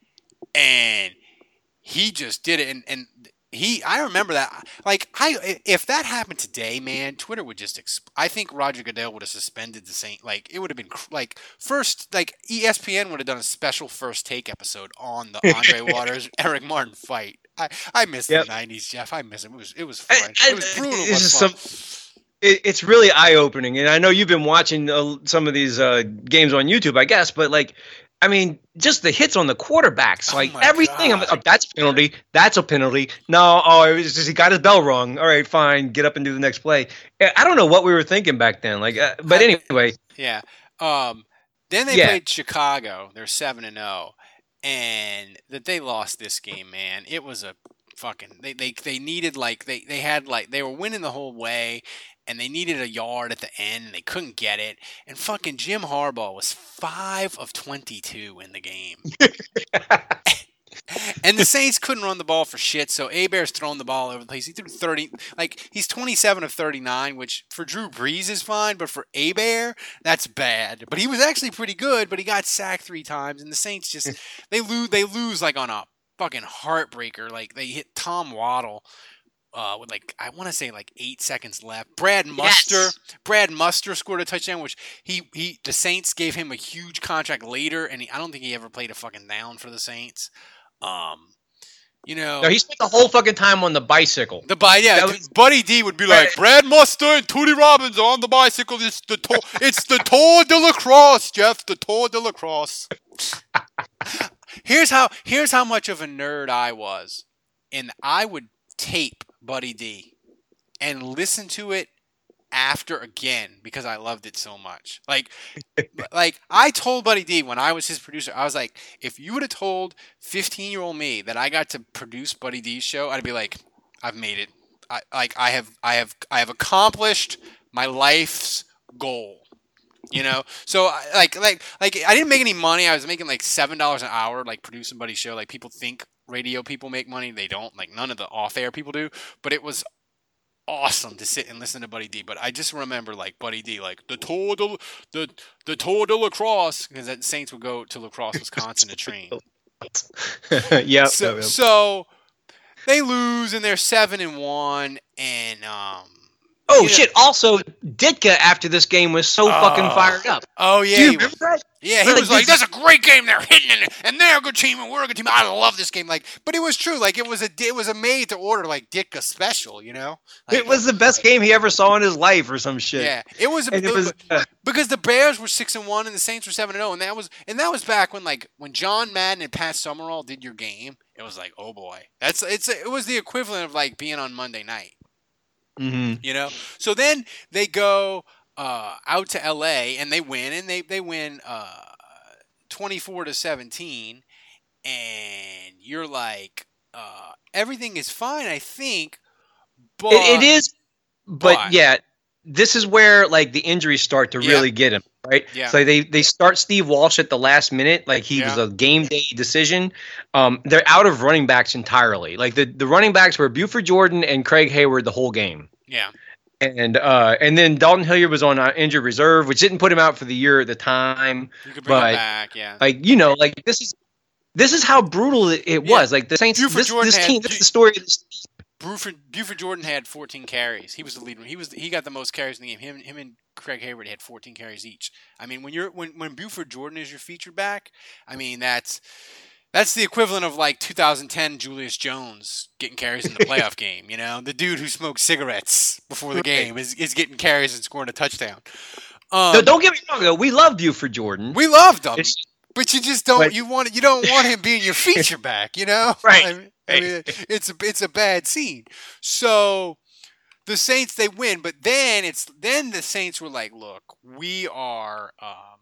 And he just did it. And, and he, I remember that. Like, I, if that happened today, man, Twitter would just, exp- I think Roger Goodell would have suspended the Saint. Like, it would have been like first, like E S P N would have done a special first take episode on the Andre Waters, Eric Martin fight. I, I miss Yep. the nineties, Jeff. I miss it. It was it was fun. I- I- it was brutal. it's but just fun. some- it, it's really eye opening, and I know you've been watching uh, some of these uh, games on YouTube, I guess, but like. I mean, just the hits on the quarterbacks, Oh like my everything. I'm, God. oh, that's a penalty. That's a penalty. No, oh, it was just he got his bell rung. All right, fine. Get up and do the next play. I don't know what we were thinking back then. Like, uh, but I- anyway, Yeah. Um. Then they Yeah. played Chicago. They're seven and zero, and that they lost this game. Man, it was a fucking. They they they needed like they they had like they were winning the whole way. And they needed a yard at the end, and they couldn't get it. And fucking Jim Harbaugh was five of twenty-two in the game. And the Saints couldn't run the ball for shit, so Hebert's throwing the ball over the place. He threw thirty, like, he's twenty-seven of thirty-nine, which for Drew Brees is fine, but for Hebert, that's bad. But he was actually pretty good, but he got sacked three times, and the Saints just, they lose, they lose like on a fucking heartbreaker. Like, they hit Tom Waddle. Uh, with like I want to say like eight seconds left. Brad Muster, Yes. Brad Muster scored a touchdown, which he he the Saints gave him a huge contract later, and he, I don't think he ever played a fucking down for the Saints. Um, you know, no, he spent the whole fucking time on the bicycle. the by yeah, that was- Buddy D would be like Brad Muster and Tootie Robbins on the bicycle. It's the tour, it's the Tour de la Crosse, Jeff, the Tour de la Crosse. here's how here's how much of a nerd I was, and I would tape Buddy D and listen to it after again because I loved it so much. Like, like I told Buddy D when I was his producer, I was like, if you would have told fifteen-year-old me that I got to produce Buddy D's show, I'd be like, I've made it. I like I have I have I have accomplished my life's goal. You know, so I- like like like I didn't make any money. I was making like seven dollars an hour, like producing Buddy's show. Like people think radio people make money, they don't. Like none of the off-air people do. But it was awesome to sit and listen to Buddy D. But I just remember like Buddy D, like the Tour de the the Tour de La Crosse, because that Saints would go to La Crosse, Wisconsin to train. yeah. So so they lose and they're seven and one, and um. oh you know- shit! Also, Ditka after this game was so fucking Oh. fired up. Oh yeah, Do you he was- remember that? Yeah, he Like, was like, this- "That's a great game. They're hitting it, and they're a good team, and we're a good team. I love this game." Like, but it was true. Like, it was a it was a made to order like Ditka special, you know. Like, It was the best game he ever saw in his life, or some shit. yeah, it was. And it was. Uh, because the Bears were six and one, and the Saints were seven and zero, and that was and that was back when like when John Madden and Pat Summerall did your game. It was like, oh boy, that's it's it was the equivalent of like being on Monday night. mhm. You know, so then they go uh, out to L A and they win, and they they win uh, twenty-four to seventeen, and you're like, uh, everything is fine, I think, but It, it is, but, but- yeah, this is where like the injuries start to Yeah. really get him, right? Yeah. So they they start Steve Walsh at the last minute, like he was Yeah. a game day decision. Um, they're out of running backs entirely. Like the, the running backs were Buford Jordan and Craig Hayward the whole game. yeah, And uh, and then Dalton Hilliard was on uh, injured reserve, which didn't put him out for the year at the time. you could bring but, it back, yeah. Like you know, like this is this is how brutal it, it Yeah. was. Like the Saints, Buford this, Jordan this had- team, this is the story of this. Buford, Buford Jordan had fourteen carries. He was the leader. He was he got the most carries in the game. Him him and Craig Hayward had fourteen carries each. I mean, when you're when when Buford Jordan is your featured back, I mean that's that's the equivalent of like two thousand ten Julius Jones getting carries in the playoff game. You know, the dude who smoked cigarettes before the game is, is getting carries and scoring a touchdown. Um, No, don't get me wrong though. We love Buford Jordan. we loved him, It's- but you just don't But- you want you don't want him being your feature back. You know, Right. I mean, I mean, it's a it's a bad scene. So the Saints they win, but then it's then the Saints were like, look, we are um,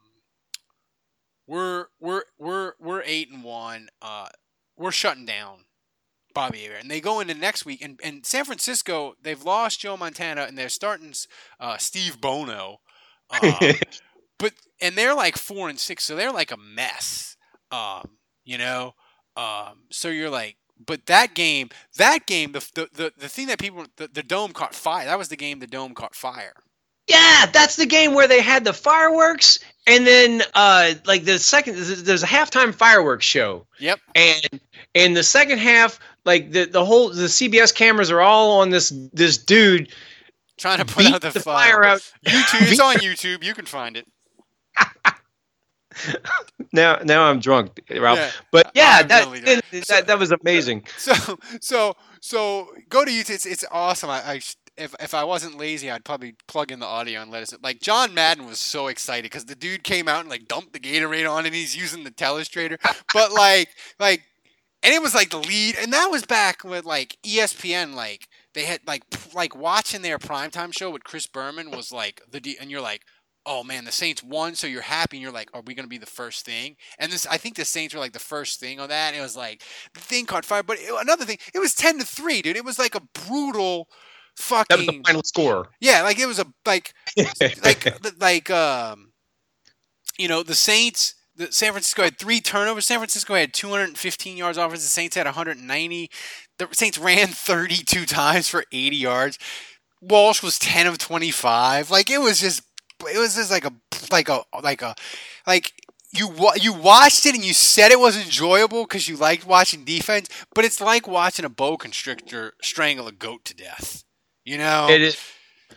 we're we're we're we're eight and one. Uh, we're shutting down Bobby Hebert, and they go into next week. And, and San Francisco, they've lost Joe Montana, and they're starting uh, Steve Bono. Uh, but and they're like four and six, so they're like a mess. Um, you know, um, so you're like. But that game, that game, the the, the, the thing that people, the, the dome caught fire. That was the game the dome caught fire. Yeah, that's the game where they had the fireworks, and then uh, like the second, there's a halftime fireworks show, Yep. and in the second half, like the the whole the C B S cameras are all on this this dude Trying to put beat out the, the fire. fire out. YouTube, it's on YouTube. You can find it. now, now I'm drunk, Ralph. Yeah. But yeah, I'm that, totally drunk. that, So- that that was amazing. So so so go to YouTube. It's, it's awesome. I, I sh- if if I wasn't lazy, I'd probably plug in the audio and let us. Like John Madden was so excited because the dude came out and like dumped the Gatorade on, and he's using the telestrator. But like like, and it was like the lead, and that was back with like E S P N. Like they had like p- like watching their primetime show with Chris Berman was like the D, and you're like, oh man, the Saints won, so you're happy, and you're like, are we gonna be the first thing? And this, I think the Saints were like the first thing on that. And it was like the thing caught fire, but it, another thing, it was ten to three, dude. It was like a brutal, fucking. That was the final score. Yeah, like it was a like, like like um, you know, the Saints. The San Francisco had three turnovers. San Francisco had two hundred fifteen yards offense. The Saints had one hundred ninety. The Saints ran thirty-two times for eighty yards. Walsh was ten of twenty-five. Like it was just. It was just like a like a like a like you you watched it and you said it was enjoyable because you liked watching defense, but it's like watching a boa constrictor strangle a goat to death. You know, It is.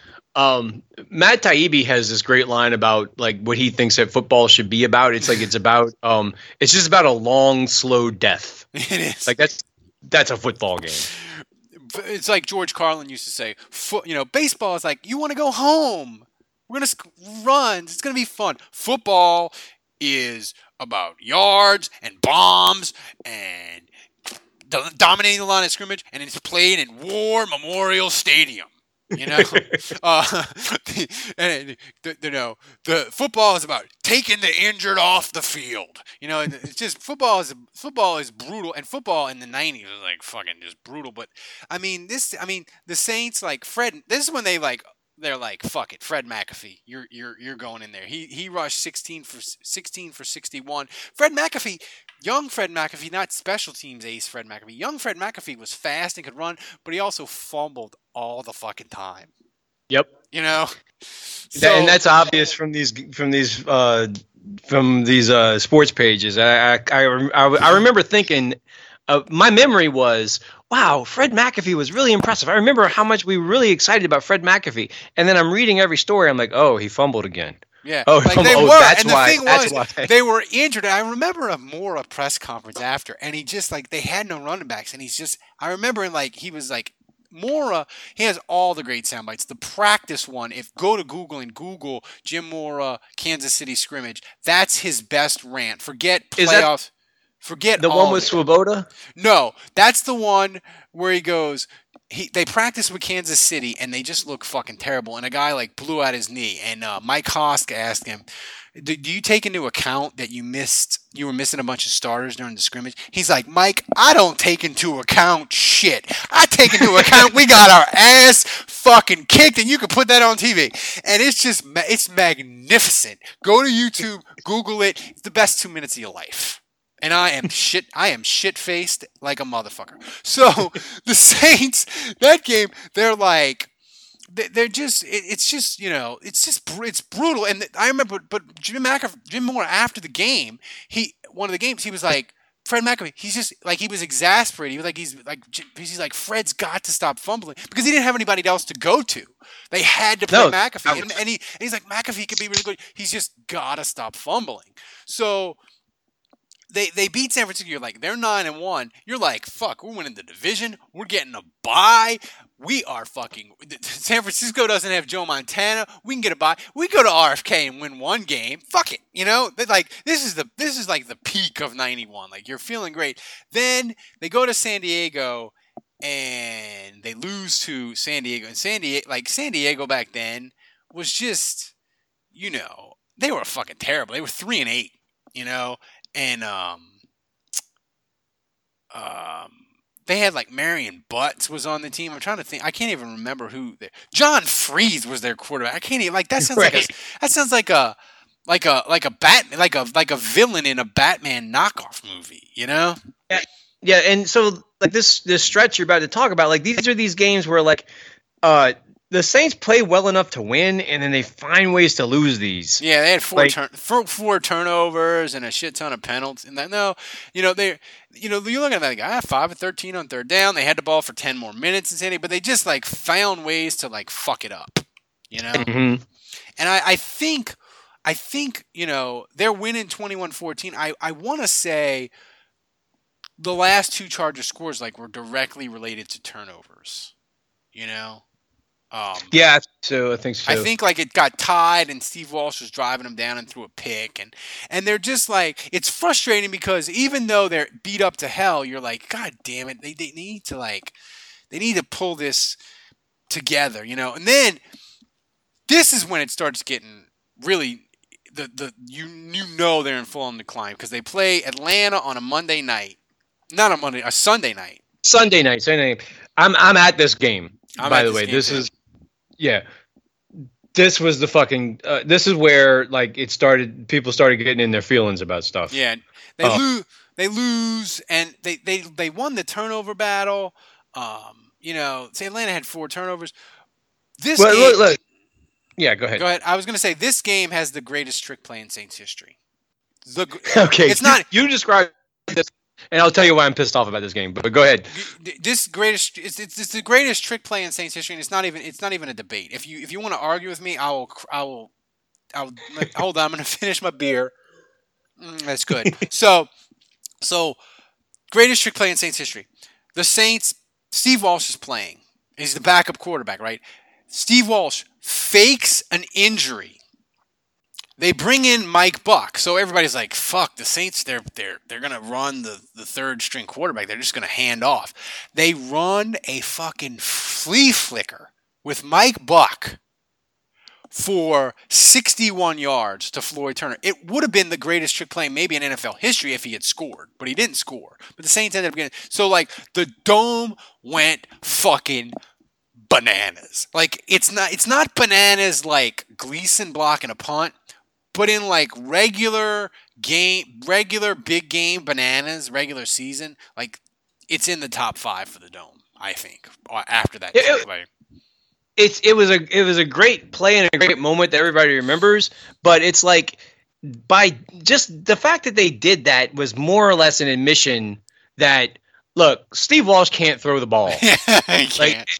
Um, Matt Taibbi has this great line about like what he thinks that football should be about. It's like it's about um, it's just about a long, slow death. It is Like that's that's a football game. It's like George Carlin used to say. Foot, you know, baseball is like you want to go home. We're going to run. It's going to be fun. Football is about yards and bombs and do- dominating the line of scrimmage, and it's played in War Memorial Stadium. You know, uh, and the, you know the football is about taking the injured off the field. You know, it's just football is football is brutal, and football in the nineties was like fucking just brutal. But I mean, this, I mean, the Saints like Fred. This is when they like. They're like, fuck it, Fred McAfee, you're you're you're going in there. He he rushed sixteen for sixteen for sixty-one. Fred McAfee, young Fred McAfee, not special teams ace Fred McAfee. Young Fred McAfee was fast and could run, but he also fumbled all the fucking time. Yep. You know, That- and that's obvious from these from these uh, from these uh, sports pages. I I, I, I I remember thinking, uh, my memory was, wow, Fred McAfee was really impressive. I remember how much we were really excited about Fred McAfee, and then I'm reading every story. I'm like, oh, he fumbled again. Yeah, Oh, like from- they oh, were, that's and the why- thing that's was, why. they were injured. I remember a Mora press conference after, and he just like they had no running backs, and he's just. I remember like he was like Mora. He has all the great sound bites. The practice one, if go to Google and Google Jim Mora Kansas City scrimmage, that's his best rant. Forget playoffs. Is that Forget The all one with of it. Swoboda? No, that's the one where he goes. He they practice with Kansas City and they just look fucking terrible. And a guy like blew out his knee. And uh, Mike Hosk asked him, do, "Do you take into account that you missed? You were missing a bunch of starters during the scrimmage?" He's like, "Mike, I don't take into account shit. I take into account we got our ass fucking kicked, and you can put that on T V." And it's just ma- it's magnificent. Go to YouTube, Google it. It's the best two minutes of your life. And I am shit. I am shit faced like a motherfucker. So the Saints, that game, they're like, they- they're just. it- It's just you know, it's just br- it's brutal. And th- I remember, but Jim McAfee, Jim Moore after the game, he one of the games, he was like, Fred McAfee, he's just like he was exasperated. He was like he's like J- he's like Fred's got to stop fumbling because he didn't have anybody else to go to. They had to play No, McAfee, that and, was- and he and he's like McAfee could be really good. He's just gotta stop fumbling. So. They they beat San Francisco. You're like, they're nine and one. You're like, fuck, we're winning the division. We're getting a bye. We are fucking. San Francisco doesn't have Joe Montana. We can get a bye. We go to R F K and win one game. Fuck it, you know. They like this is the this is like the peak of ninety-one. Like you're feeling great. Then they go to San Diego and they lose to San Diego. And San Diego, like San Diego back then was just, you know, they were fucking terrible. They were three and eight, you know. And um, um, they had like Marion Butts was on the team. I'm trying to think. I can't even remember who. They, John Freeze was their quarterback. I can't even like that. Sounds Right. like a, that sounds like a like a like a bat like a like a villain in a Batman knockoff movie. You know? Yeah, and so like this this stretch you're about to talk about, like these are these games where like uh the Saints play well enough to win, and then they find ways to lose these. Yeah, they had four Like- turn four, four turnovers and a shit ton of penalties. And that, no, you know they, you know you look at that guy, ah, five of thirteen on third down. They had the ball for ten more minutes in San Diego, but they just like found ways to like fuck it up, you know. Mhm. And I, I think, I think, you know, they're winning twenty-one fourteen. I, I want to say the last two Chargers scores like were directly related to turnovers, you know? Um, yeah, so I think so. I think like it got tied and Steve Walsh was driving them down and threw a pick. And, and they're just like, it's frustrating because even though they're beat up to hell, you're like, God damn it. They, they need to like, they need to pull this together, you know? And then this is when it starts getting really, the, the you, you know they're in full on decline because they play Atlanta on a Monday night. Not a Monday, a Sunday night. Sunday night, Sunday night. I'm, I'm at this game, I'm by at the this way. game This too. is, yeah. This was the fucking. Uh, this is where like it started. People started getting in their feelings about stuff. Yeah, they Oh. lose. They lose, and they, they, they won the turnover battle. Um, you know, say Atlanta had four turnovers. This Well, game, look, look. Yeah, go ahead. go ahead. I was going to say this game has the greatest trick play in Saints history. The, Okay, it's not. You, you describe this, and I'll tell you why I'm pissed off about this game. But go ahead. This greatest. It's, it's, it's the greatest trick play in Saints history, and it's not even. It's not even a debate. If you if you want to argue with me, I will. I will. I will. Hold on. I'm going to finish my beer. Mm, that's good. So. So, greatest trick play in Saints history. The Saints, Steve Walsh is playing. He's the backup quarterback, right? Steve Walsh fakes an injury. They bring in Mike Buck. So everybody's like, fuck, the Saints, they're they're they're gonna run the, the third string quarterback. They're just gonna hand off. They run a fucking flea flicker with Mike Buck for sixty-one yards to Floyd Turner. It would have been the greatest trick play maybe in N F L history if he had scored, but he didn't score. But the Saints ended up getting so like the dome went fucking bananas. Like it's not it's not bananas like Gleason blocking a punt, but in like regular game, regular big game bananas, regular season, like it's in the top five for the dome. I think after that It- trick it- play. It's it was a it was a great play and a great moment that everybody remembers. But it's like by just the fact that they did that was more or less an admission that look, Steve Walsh can't throw the ball. I can't. Like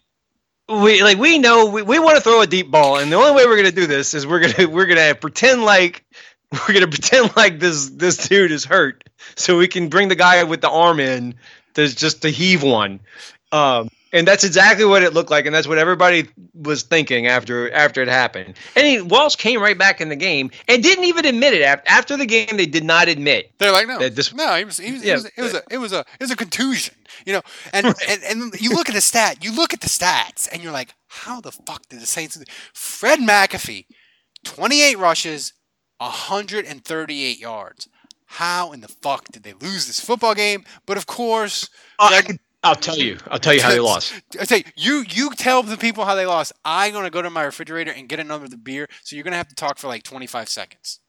we like we know we, we want to throw a deep ball, and the only way we're gonna do this is we're gonna we're gonna pretend like we're gonna pretend like this this dude is hurt, so we can bring the guy with the arm in to just to heave one. Um, and that's exactly what it looked like, and that's what everybody was thinking after after it happened. And he, Walsh came right back in the game and didn't even admit it. After, after the game, they did not admit. They're like, no, that this- no, he was, he was, Yeah. it was, it was a, it was a, it was a contusion, you know. And, and and you look at the stat, you look at the stats, and you're like, how the fuck did the Saints? Fred McAfee, twenty-eight rushes, one hundred thirty-eight yards. How in the fuck did they lose this football game? But of course, Oh, I Greg- could, I'll tell you. I'll tell you how they lost. I tell you, you, you tell the people how they lost. I'm gonna go to my refrigerator and get another beer. So you're gonna have to talk for like twenty-five seconds.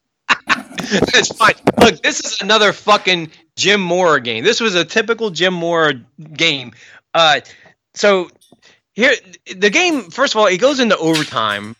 That's fine. Look, this is another fucking Jim Mora game. This was a typical Jim Mora game. Uh, so here, the game. First of all, it goes into overtime,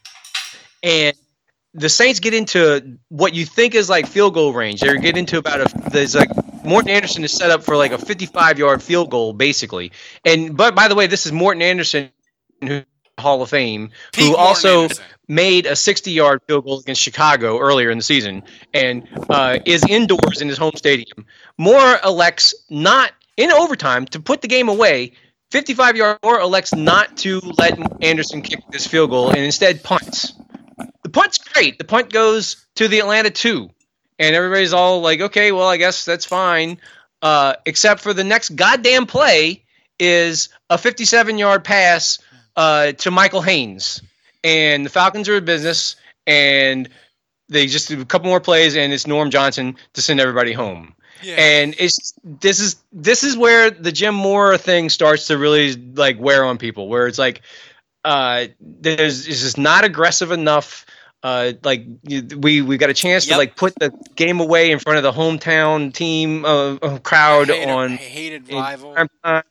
and the Saints get into what you think is like field goal range. They get into about a. There's like Morton Anderson is set up for like a fifty-five yard field goal, basically. And but by the way, this is Morton Anderson, who Hall of Fame, Peak who Morton also Anderson. made a sixty yard field goal against Chicago earlier in the season, and uh, is indoors in his home stadium. Moore elects not in overtime to put the game away. fifty-five yard Moore elects not to let Anderson kick this field goal and instead punts. The punt's great. The punt goes to the Atlanta two. And everybody's all like, okay, well, I guess that's fine. Uh, except for the next goddamn play is a fifty-seven yard pass uh, to Michael Haynes. And the Falcons are in business, and they just do a couple more plays, and it's Norm Johnson to send everybody home. Yeah. And it's this is this is where the Jim Mora thing starts to really like wear on people, where it's like uh, there's it's just not aggressive enough. Uh, like you, we we got a chance Yep. to like put the game away in front of the hometown team uh, uh, crowd hated, on hated in rival. prime time.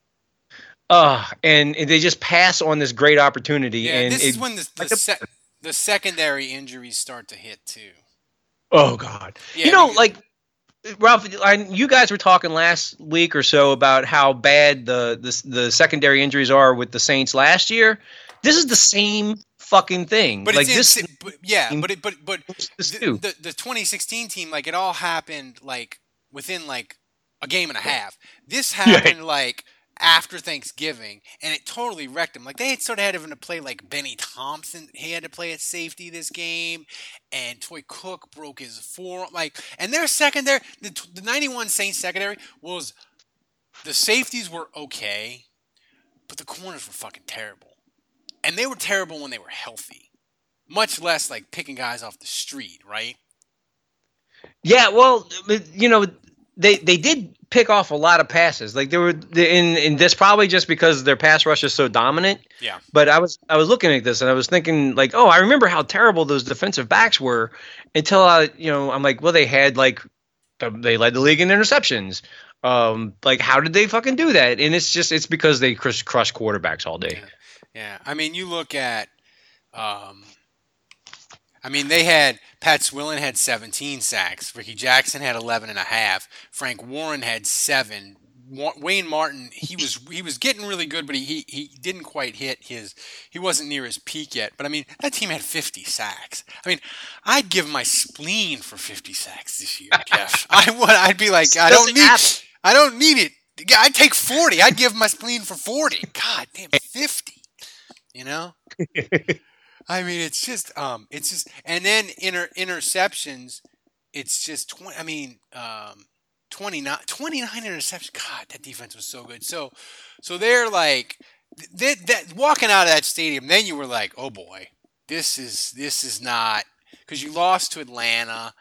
Uh, and, and they just pass on this great opportunity. Yeah, and this it, is when the the, like a- sec- the secondary injuries start to hit too. oh god, Yeah, you know, because- like Ralph, I, you guys were talking last week or so about how bad the, the the secondary injuries are with the Saints last year. This is the same fucking thing. But like it's this, in, but, yeah, but it, but but this the, too. the the twenty sixteen team, like it all happened like within like a game and a half. This happened like after Thanksgiving, and it totally wrecked them. Like they had sort of had having to play like Benny Thompson. He had to play at safety this game, and Toy Cook broke his forearm. Like, and their secondary, the, the ninety-one Saints secondary was, the safeties were okay, but the corners were fucking terrible, and they were terrible when they were healthy. Much less like picking guys off the street, right? Yeah, well, you know, they they did pick off a lot of passes. Like they were in in this probably just because their pass rush is so dominant. Yeah. But I was I was looking at this and I was thinking like, oh, I remember how terrible those defensive backs were until I, you know, I'm like, well, they had like they led the league in interceptions. Um, like how did they fucking do that? And it's just it's because they crush, crush quarterbacks all day. Yeah. yeah. I mean, you look at um I mean, they had Pat Swillen had seventeen sacks. Ricky Jackson had eleven and a half. Frank Warren had seven. Wayne Martin, he was he was getting really good, but he, he he didn't quite hit his. He wasn't near his peak yet. But I mean, that team had fifty sacks. I mean, I'd give my spleen for fifty sacks this year, Jeff. I would. I'd be like, I don't need. I don't need it. I'd take forty. I'd give my spleen for forty. God damn, fifty. You know. I mean, it's just, um, it's just, and then inter, interceptions, it's just twenty. I mean, um, twenty-nine, twenty-nine interceptions. God, that defense was so good. So, so they're like, they, that walking out of that stadium, then you were like, oh boy, this is this is not, because you lost to Atlanta,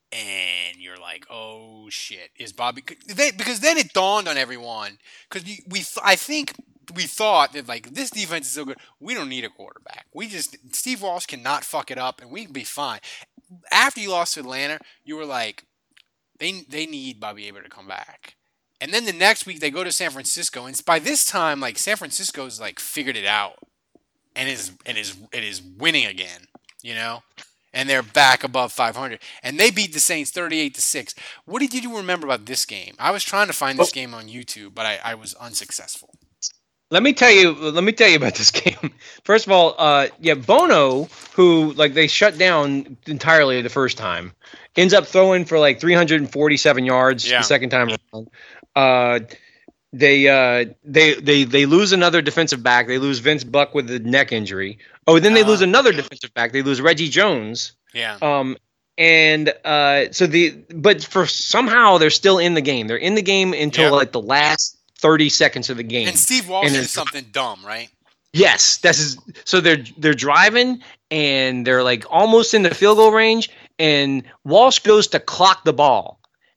and you're like, oh shit, is Bobby? They, because then it dawned on everyone, because we, I think. We thought that like this defense is so good, we don't need a quarterback. We just Steve Walsh cannot fuck it up, and we can be fine. After you lost to Atlanta, you were like, they they need Bobby Aber to come back. And then the next week they go to San Francisco, and by this time, like San Francisco's like figured it out, and is and is it is winning again, you know, and they're back above five hundred, and they beat the Saints thirty-eight to six. What did you remember about this game? I was trying to find this game on YouTube, but I, I was unsuccessful. Let me tell you. Let me tell you about this game. First of all, uh, yeah, Bono, who like they shut down entirely the first time, ends up throwing for like three hundred forty-seven yards yeah. the second time around. Uh, they uh, they they they lose another defensive back. They lose Vince Buck with a neck injury. Oh, then they uh, lose another defensive back. They lose Reggie Jones. Yeah. Um, and uh, so the but for somehow they're still in the game. They're in the game until yep. like the last thirty seconds of the game. And Steve Walsh did something dumb, right? Yes, this is so they're they're driving and they're like almost in the field goal range, and Walsh goes to clock the ball,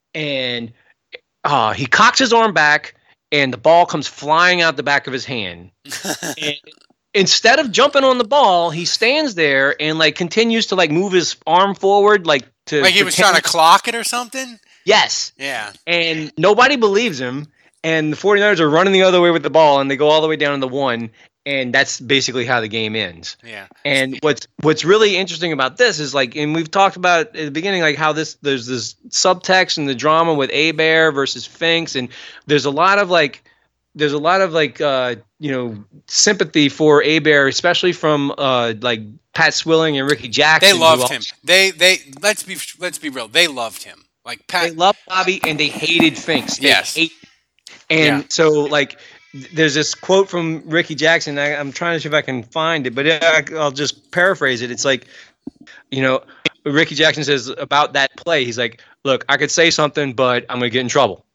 and uh, he cocks his arm back, and the ball comes flying out the back of his hand. And instead of jumping on the ball, he stands there and like continues to like move his arm forward, like to like he was trying to clock it or something. Yes. Yeah. And nobody believes him. And the 49ers are running the other way with the ball, and they go all the way down to the one, and that's basically how the game ends. Yeah. And what's what's really interesting about this is like, and we've talked about at the beginning, like how this there's this subtext and the drama with Hebert versus Finks, and there's a lot of like there's a lot of like uh, you know sympathy for Hebert, especially from uh, like Pat Swilling and Ricky Jackson. They loved him. They they let's be let's be real. They loved him. Like Pat. They loved Bobby and they hated Finks. They yes. Hate And yeah. so, like, there's this quote from Ricky Jackson. I, I'm trying to see if I can find it, but I, I'll just paraphrase it. It's like, you know, Ricky Jackson says about that play, he's like, look, I could say something, but I'm going to get in trouble.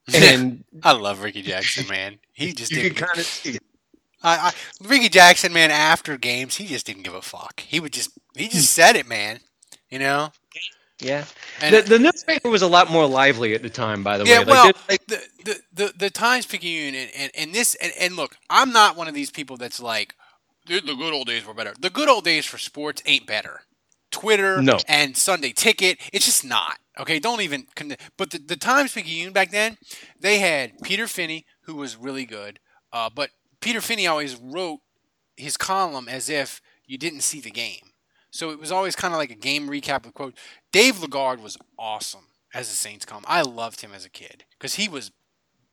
And I love Ricky Jackson, man. He just you didn't. can kind of see it. I, I, Ricky Jackson, man, after games, he just didn't give a fuck. He would just, he just said it, man. You know? Yeah, and, the, the newspaper was a lot more lively at the time. By the yeah, way, well, like, like, the, the the the Times-Picayune and, and and this and, and look, I'm not one of these people that's like the, the good old days were better. The good old days for sports ain't better. Twitter no. and Sunday Ticket, it's just not. Okay, don't even. But the, the Times-Picayune back then, they had Peter Finney, who was really good. Uh, but Peter Finney always wrote his column as if you didn't see the game. So it was always kind of like a game recap with quotes. Dave Lagarde was awesome as a Saints column. I loved him as a kid because he was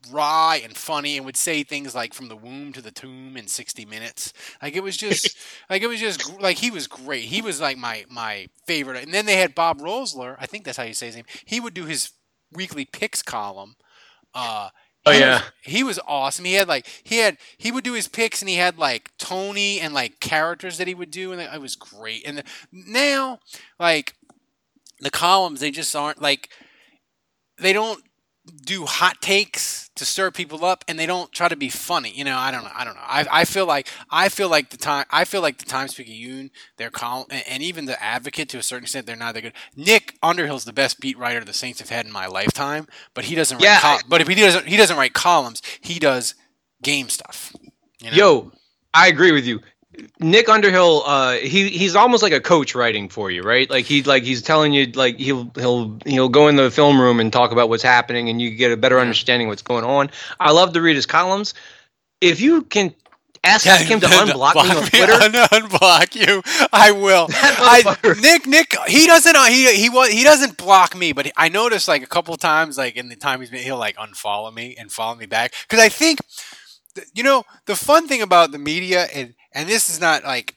wry and funny and would say things like from the womb to the tomb in sixty minutes. Like it was just like it was just like he was great. He was like my my favorite. And then they had Bob Rosler. I think that's how you say his name. He would do his weekly picks column. Uh, Oh he yeah, was, he was awesome. He had like he had he would do his picks and he had like Tony and like characters that he would do and it was great. And the, now like the columns they just aren't like they don't do hot takes to stir people up and they don't try to be funny. You know, I don't know. I don't know. I I feel like I feel like the time I feel like the Times-Picayune, their column and, and even the Advocate to a certain extent, they're not that good. Nick Underhill's the best beat writer the Saints have had in my lifetime, but he doesn't write Yeah, col- I- but if he doesn't he doesn't write columns, he does game stuff. You know? yo, I agree with you. Nick Underhill, uh, he he's almost like a coach writing for you, right? Like he like he's telling you like he'll he'll he'll go in the film room and talk about what's happening, and you get a better understanding of what's going on. I love to read his columns. If you can ask him to unblock me on Twitter, un- unblock you, I will. I, motherfucker. Nick Nick he doesn't uh, he he wa- he doesn't block me, but I noticed like a couple of times like in the time he's been he'll like unfollow me and follow me back because I think you know the fun thing about the media and and this is not like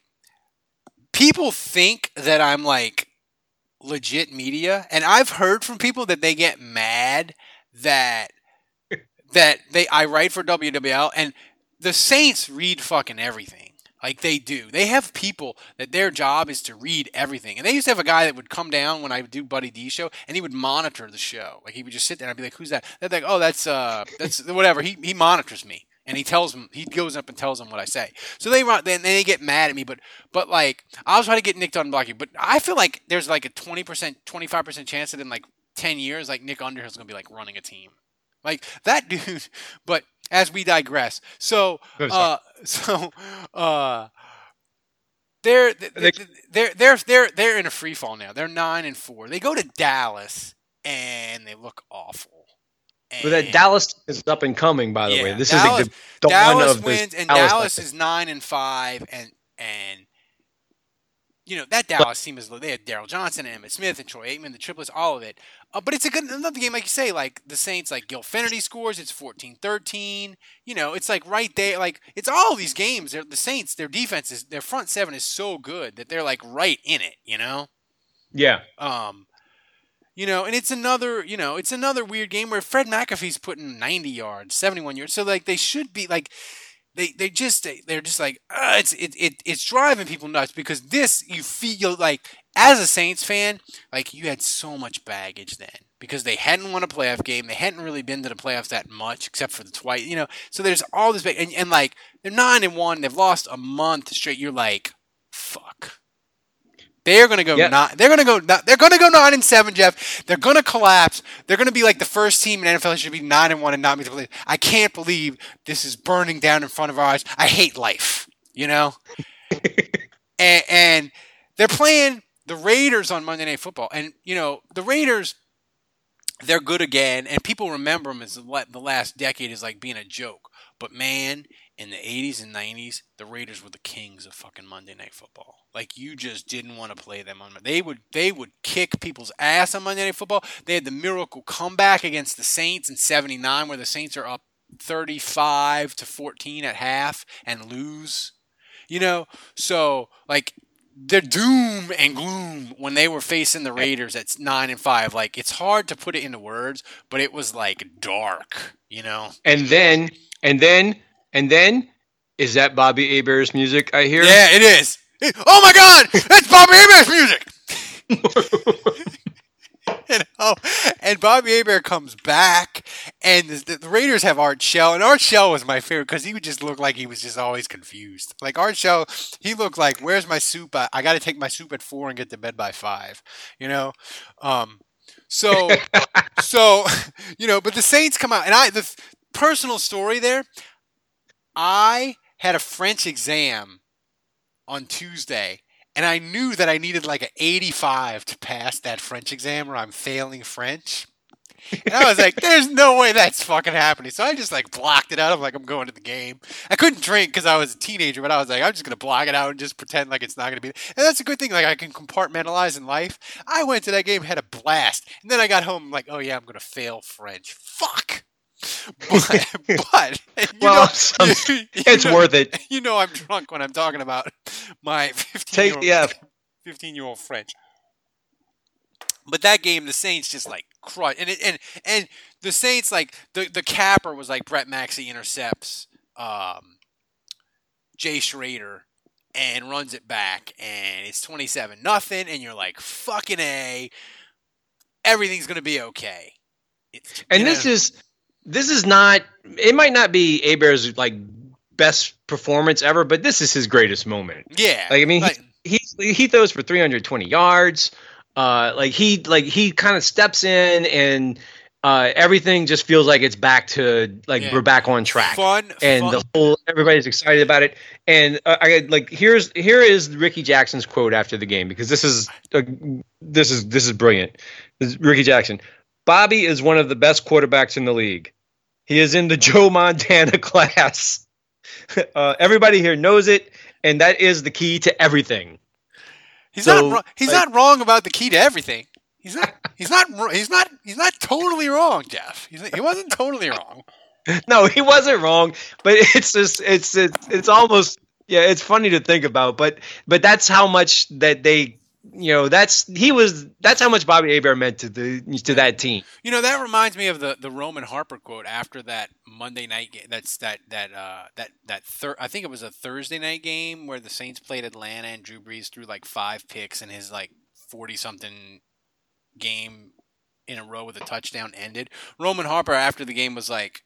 people think that I'm like legit media, and I've heard from people that they get mad that that they I write for W W L, and the Saints read fucking everything. Like they do. They have people that their job is to read everything. And they used to have a guy that would come down when I would do Buddy D show, and he would monitor the show. Like he would just sit there and I'd be like, "Who's that?" They're like, "Oh, that's uh, that's whatever." He he monitors me. And he tells them, he goes up and tells them what I say. So they run, then they get mad at me, but but like I'll try to get Nick to unblock you. But I feel like there's like a twenty percent, twenty-five percent chance that in like ten years, like Nick Underhill's gonna be like running a team, like that dude. But as we digress, so uh, so uh, they're they're they're they're they're they're in a free fall now. They're nine and four. They go to Dallas and they look awful. But that Dallas is up and coming, by the Yeah, way. This Dallas, is the, the Dallas one of wins, this and Dallas Dallas thing. is nine and five, and and you know that Dallas team is they had Daryl Johnson and Emmitt Smith and Troy Aikman, the triplets, all of it. Uh, but it's a good another game, like you say, like the Saints, like Gil Finnerty scores, it's fourteen thirteen. You know, it's like right there, like it's all these games. They're, the Saints, their defense is their front seven is so good that they're like right in it. You know. Yeah. Um. You know, and it's another, you know, it's another weird game where Fred McAfee's putting ninety yards, seventy-one yards. So like they should be like, they they just they, they're just like, uh, it's it, it it's driving people nuts because this you feel like as a Saints fan, like you had so much baggage then because they hadn't won a playoff game, they hadn't really been to the playoffs that much except for the twice, you know. So there's all this bag, and, and like they're nine and one, they've lost a month straight. You're like, fuck. They're gonna go Yeah. nine. They're gonna go. They're gonna go nine and seven, Jeff. They're gonna collapse. They're gonna be like the first team in N F L that should be nine and one and not be the playoffs. I can't believe this is burning down in front of our eyes. I hate life. You know. and, and they're playing the Raiders on Monday Night Football, and you know the Raiders. They're good again, and people remember them as the last decade as like being a joke. But man, in the eighties and nineties, the Raiders were the kings of fucking Monday Night Football. Like you just didn't want to play them on. They would they would kick people's ass on Monday Night Football. They had the miracle comeback against the Saints in seventy-nine, where the Saints are up thirty-five to fourteen at half and lose. You know, so like the doom and gloom when they were facing the Raiders at nine and five. Like it's hard to put it into words, but it was like dark. You know, And then, and then, and then, is that Bobby Hebert's music I hear? yeah, it is. Oh my God, that's Bobby Hebert's music. You know, and Bobby Hebert comes back, and the, the Raiders have Art Shell, and Art Shell was my favorite because he would just look like he was just always confused. Like Art Shell, he looked like, "Where's my soup? I, I got to take my soup at four and get to bed by five." You know, um, so so you know, but the Saints come out, and I the personal story there. I had a French exam on Tuesday, and I knew that I needed like an eighty-five to pass that French exam, or I'm failing French. And I was like, there's no way that's fucking happening. So I just like blocked it out. I'm like, I'm going to the game. I couldn't drink because I was a teenager, but I was like, I'm just going to block it out and just pretend like it's not going to be. And that's a good thing. Like I can compartmentalize in life. I went to that game, had a blast. And then I got home like, oh yeah, I'm going to fail French. Fuck. but, but you well, know, some, you, you it's know, worth it. You know, I'm drunk when I'm talking about my Take the F. fifteen-year-old French. But that game, the Saints just like crushed, and it, and and the Saints like the the capper was like Brett Maxey intercepts um, Jay Schrader and runs it back, and it's twenty-seven nothing, and you're like fucking A, everything's gonna be okay. It's, and this know. is this is not. It might not be Hebert's like best performance ever, but this is his greatest moment. Yeah, like I mean, like, he, he he throws for three hundred twenty yards. Uh, like he like he kind of steps in and uh, everything just feels like it's back to like yeah. we're back on track. Fun and fun. the whole everybody's excited about it. And uh, I like here's here is Ricky Jackson's quote after the game, because this is uh, this is this is brilliant. This is Ricky Jackson. Bobby is one of the best quarterbacks in the league. He is in the Joe Montana class. uh, everybody here knows it, and that is the key to everything. He's so, not. Wrong. He's like, not wrong about the key to everything. He's not. He's not. He's not. He's not totally wrong, Jeff. He's, he wasn't totally wrong. No, he wasn't wrong. But it's just. It's. It's. It's almost. Yeah. It's funny to think about. But. But that's how much that they. You know. That's. He was. That's how much Bobby Hebert meant to the to that team. You know, that reminds me of the, the Roman Harper quote after that Monday night game. That's that that uh that that thir- I think it was a Thursday night game where the Saints played Atlanta and Drew Brees threw like five picks and his like forty something game in a row with a touchdown ended. Roman Harper after the game was like,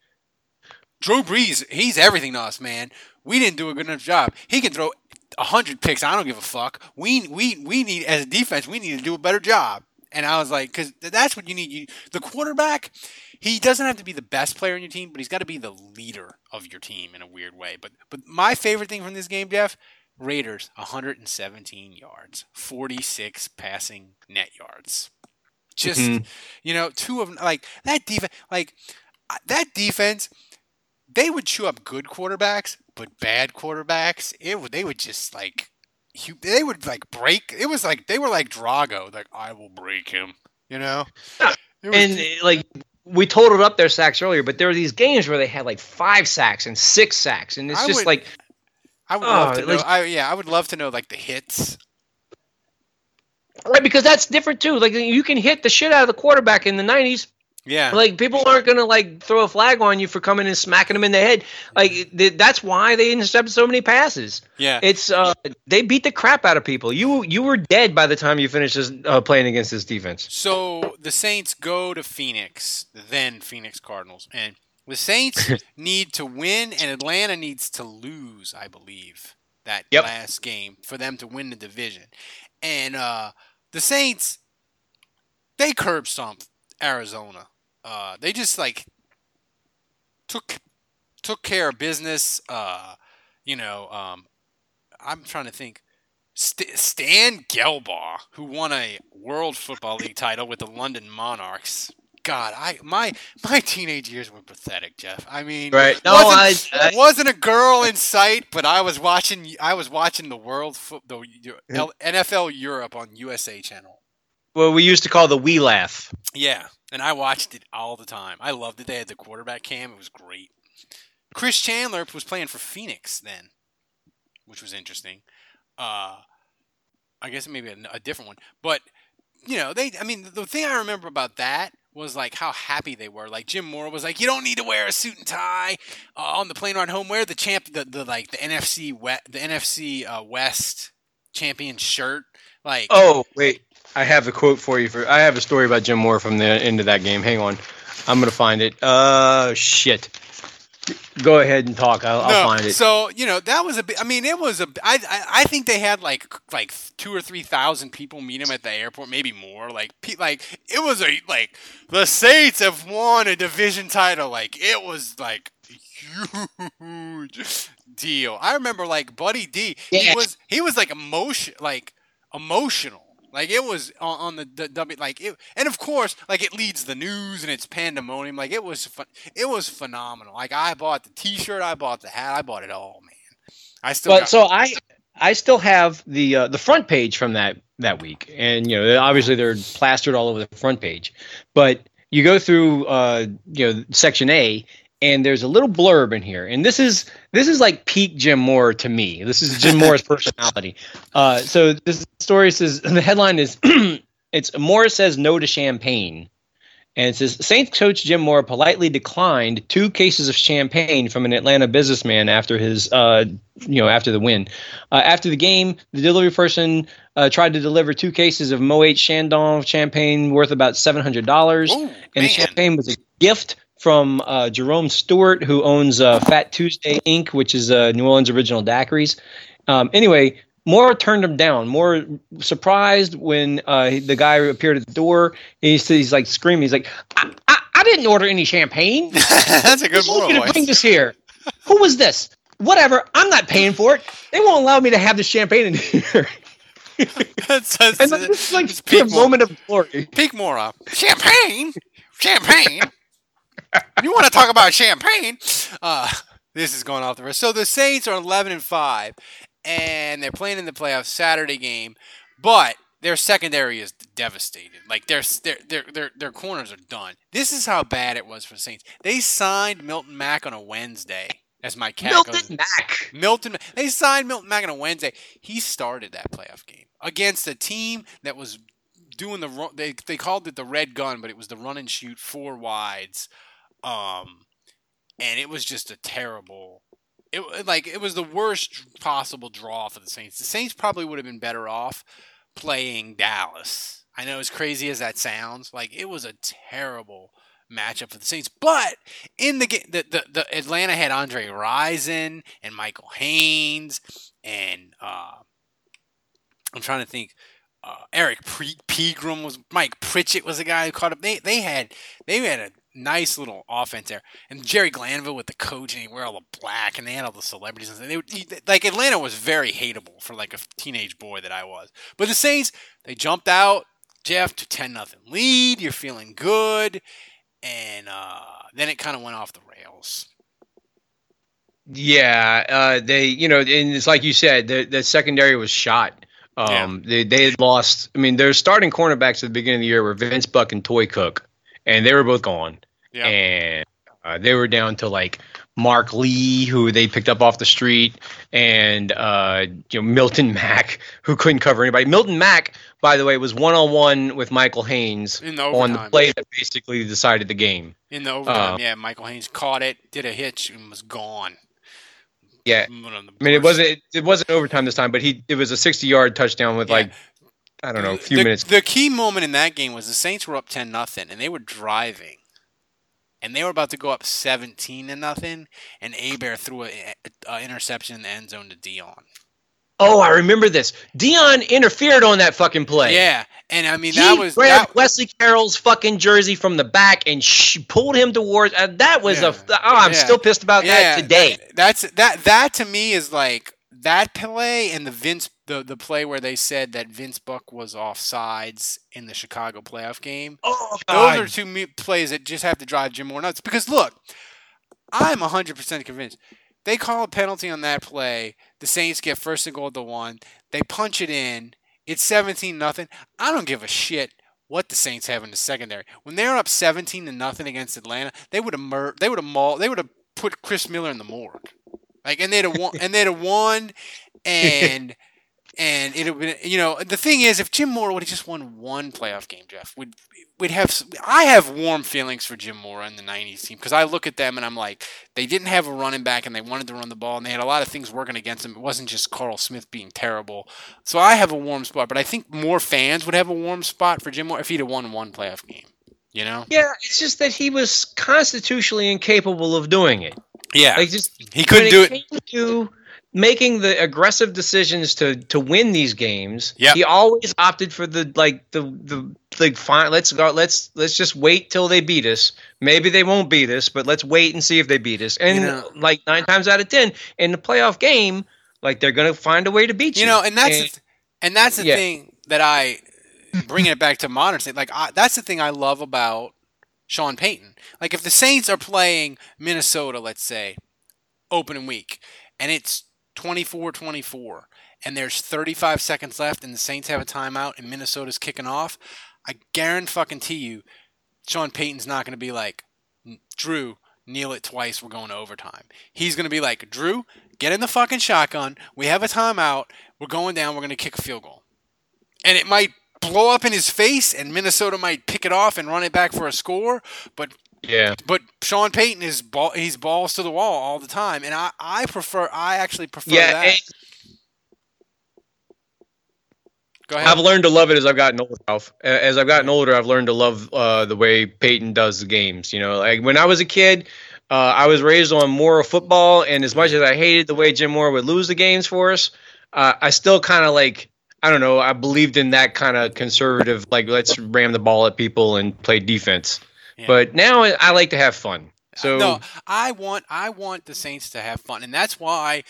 Drew Brees, he's everything to us, man. We didn't do a good enough job. He can throw a hundred picks. I don't give a fuck. We we we need, as a defense, we need to do a better job. And I was like, because that's what you need. You, the quarterback, he doesn't have to be the best player in your team, but he's got to be the leader of your team in a weird way. But but my favorite thing from this game, Jeff, Raiders, one hundred seventeen yards, forty-six passing net yards. Just, mm-hmm. you know, two of them, like, that defense, like, that defense, they would chew up good quarterbacks, but bad quarterbacks, it would, they would just, like, He, they would like break. It was like they were like Drago, like I will break him, you know. Was, and like we totaled up their sacks earlier, but there were these games where they had like five sacks and six sacks, and it's I just would, like I would oh, love to know. Like, I, yeah, I would love to know like the hits. Right, because that's different too. Like you can hit the shit out of the quarterback in the nineties. Yeah. Like people aren't gonna like throw a flag on you for coming and smacking them in the head. Like th- that's why they intercepted so many passes. Yeah. It's uh they beat the crap out of people. You you were dead by the time you finished this, uh, playing against this defense. So the Saints go to Phoenix, then Phoenix Cardinals, and the Saints need to win, and Atlanta needs to lose, I believe, that yep. last game for them to win the division. And uh, the Saints, they curb stomped Arizona. Uh, they just like took took care of business. Uh, you know, um, I'm trying to think. St- Stan Gelbaugh, who won a World Football League title with the London Monarchs. God, I my my teenage years were pathetic, Jeff. I mean, right? No, wasn't, I, I wasn't a girl in sight, but I was watching. I was watching the World Fo- the N F L Europe on U S A Channel. Well, we used to call the Wee Laugh. Yeah, and I watched it all the time. I loved it. They had the quarterback cam. It was great. Chris Chandler was playing for Phoenix then, which was interesting. Uh, I guess maybe a, a different one. But, you know, they. I mean, the thing I remember about that was, like, how happy they were. Like, Jim Moore was like, you don't need to wear a suit and tie uh, on the plane ride home. Wear the champ, the, the like, the N F C, the N F C uh, West champion shirt. Like, oh, wait. I have a quote for you. For I have a story about Jim Moore from the end of that game. Hang on. I'm going to find it. Uh, shit. Go ahead and talk. I'll, no, I'll find it. So, you know, that was a bit, I mean, it was a, I, I, I think they had like, like two or three thousand people meet him at the airport, maybe more. Like, like, it was a, like, the Saints have won a division title. Like, it was like huge deal. I remember like Buddy D, yeah. he was, he was like emotion, like emotional. Like, it was on, on the, the W, like, it, and of course, like, it leads the news and it's pandemonium. Like, it was, fun, it was phenomenal. Like, I bought the T-shirt, I bought the hat, I bought it all, man. I still. But got so I, I still have the uh, the front page from that that week, and you know, obviously they're plastered all over the front page. But you go through uh, you know Section A, and there's a little blurb in here, and this is this is like peak Jim Moore to me. This is Jim Moore's personality. Uh, so this story says the headline is it's Moore says no to champagne. And it says, Saints coach Jim Moore politely declined two cases of champagne from an Atlanta businessman after his, uh, you know, after the win. Uh, after the game, the delivery person uh, tried to deliver two cases of Moet Chandon champagne worth about seven hundred dollars. Ooh, and man. the champagne was a gift from uh, Jerome Stewart, who owns uh, Fat Tuesday Incorporated, which is uh, New Orleans Original Daiquiris. Um, anyway, Moore turned him down. Moore surprised when uh, the guy appeared at the door. He's, he's like screaming. He's like, I, I, I didn't order any champaign. That's a good Who's going to voice. bring this here? Who was this? Whatever. I'm not paying for it. They won't allow me to have the champagne in here. That's, that's, And then this is like it's a peak Moore. moment of glory. Peak Moore. uh, Champagne? Champagne? You want to talk about champagne? Uh, this is going off the rest. So the Saints are eleven and five. And they're playing in the playoffs Saturday game, but their secondary is devastated. Like their their their their their corners are done. This is how bad it was for the Saints. They signed Milton Mack on a Wednesday, as my cat Milton goes. Mack. Milton. They signed Milton Mack on a Wednesday. He started that playoff game against a team that was doing the run. They they called it the red gun, but it was the run and shoot four wides, um, and it was just a terrible. It like it was the worst possible draw for the Saints. The Saints probably would have been better off playing Dallas. I know as crazy as that sounds, like it was a terrible matchup for the Saints. But in the game, the, the, the Atlanta had Andre Rison and Michael Haynes and uh, I'm trying to think. Uh, Eric Pre- Pegram was Mike Pritchett was the guy who caught up. They they had they had a nice little offense there, and Jerry Glanville with the coach, and he wore all the black, and they had all the celebrities. And they would, like Atlanta was very hateable for like a teenage boy that I was. But the Saints, they jumped out, Jeff, to ten nothing lead. You're feeling good, and uh, then it kind of went off the rails. Yeah, uh, they you know, and it's like you said, the the secondary was shot. Um, yeah. they they had lost. I mean, their starting cornerbacks at the beginning of the year were Vince Buck and Toy Cook, and they were both gone. Yeah. And uh, they were down to like Mark Lee, who they picked up off the street, and uh, you know Milton Mack, who couldn't cover anybody. Milton Mack, by the way, was one on one with Michael Haynes in the on the play that basically decided the game. In the overtime, uh, yeah, Michael Haynes caught it, did a hitch, and was gone. Yeah, I mean it wasn't it, it wasn't overtime this time, but he it was a sixty-yard touchdown with yeah. like I don't know a few the, minutes. The key moment in that game was the Saints were up ten nothing, and they were driving, and they were about to go up seventeen to nothing, and Hebert threw an interception in the end zone to Dion. Oh, I remember this. Dion interfered on that fucking play. Yeah, and I mean he that was grabbed that, Wesley Carroll's fucking jersey from the back and sh- pulled him towards. Uh, that was yeah. a. Oh, I'm yeah. still pissed about yeah, that today. That, that's that. That to me is like that play and the Vince the the play where they said that Vince Buck was offsides in the Chicago playoff game. Oh, God. Those are two me- plays that just have to drive Jim Moore nuts. Because look, I'm one hundred percent convinced. They call a penalty on that play. The Saints get first and goal at the one. They punch it in. It's seventeen nothing. I don't give a shit what the Saints have in the secondary. When they're up seventeen to nothing against Atlanta, they would have mur- they would have mauled, they would have put Chris Miller in the morgue. Like and they'd have won and they'd have won and and it would been, you know, the thing is if Jim Moore would have just won one playoff game, Jeff, we'd we'd have I have warm feelings for Jim Moore and the nineties team because I look at them and I'm like they didn't have a running back and they wanted to run the ball and they had a lot of things working against them. It wasn't just Carl Smith being terrible. So I have a warm spot, but I think more fans would have a warm spot for Jim Moore if he'd have won one playoff game. You know? Yeah, it's just that he was constitutionally incapable of doing it. Yeah, like just he couldn't do it. Came to making the aggressive decisions to to win these games, yep. he always opted for the like the the like fine. Let's go. Let's let's just wait till they beat us. Maybe they won't beat us, but let's wait and see if they beat us. And you know, like nine times out of ten in the playoff game, like they're gonna find a way to beat you. You know, and that's and, the, and that's the yeah. thing that I bringing it back to modern state. Like I, that's the thing I love about Sean Payton. Like if the Saints are playing Minnesota, let's say, opening week, and it's twenty-four twenty-four, and there's thirty-five seconds left, and the Saints have a timeout, and Minnesota's kicking off, I guarantee you, Sean Payton's not going to be like, Drew, kneel it twice, we're going to overtime. He's going to be like, Drew, get in the fucking shotgun. We have a timeout. We're going down. We're going to kick a field goal. And it might blow up in his face, and Minnesota might pick it off and run it back for a score. But yeah, but Sean Payton is ball, he's balls to the wall all the time, and I, I prefer I actually prefer yeah, that. Go ahead. I've learned to love it as I've gotten older, Ralph. As I've gotten older, I've learned to love uh, the way Peyton does the games. You know, like when I was a kid, uh, I was raised on moral football, and as much as I hated the way Jim Moore would lose the games for us, uh, I still kind of like, I don't know, I believed in that kind of conservative, like let's ram the ball at people and play defense. Yeah. But now I like to have fun. So no, I want I want the Saints to have fun, and that's why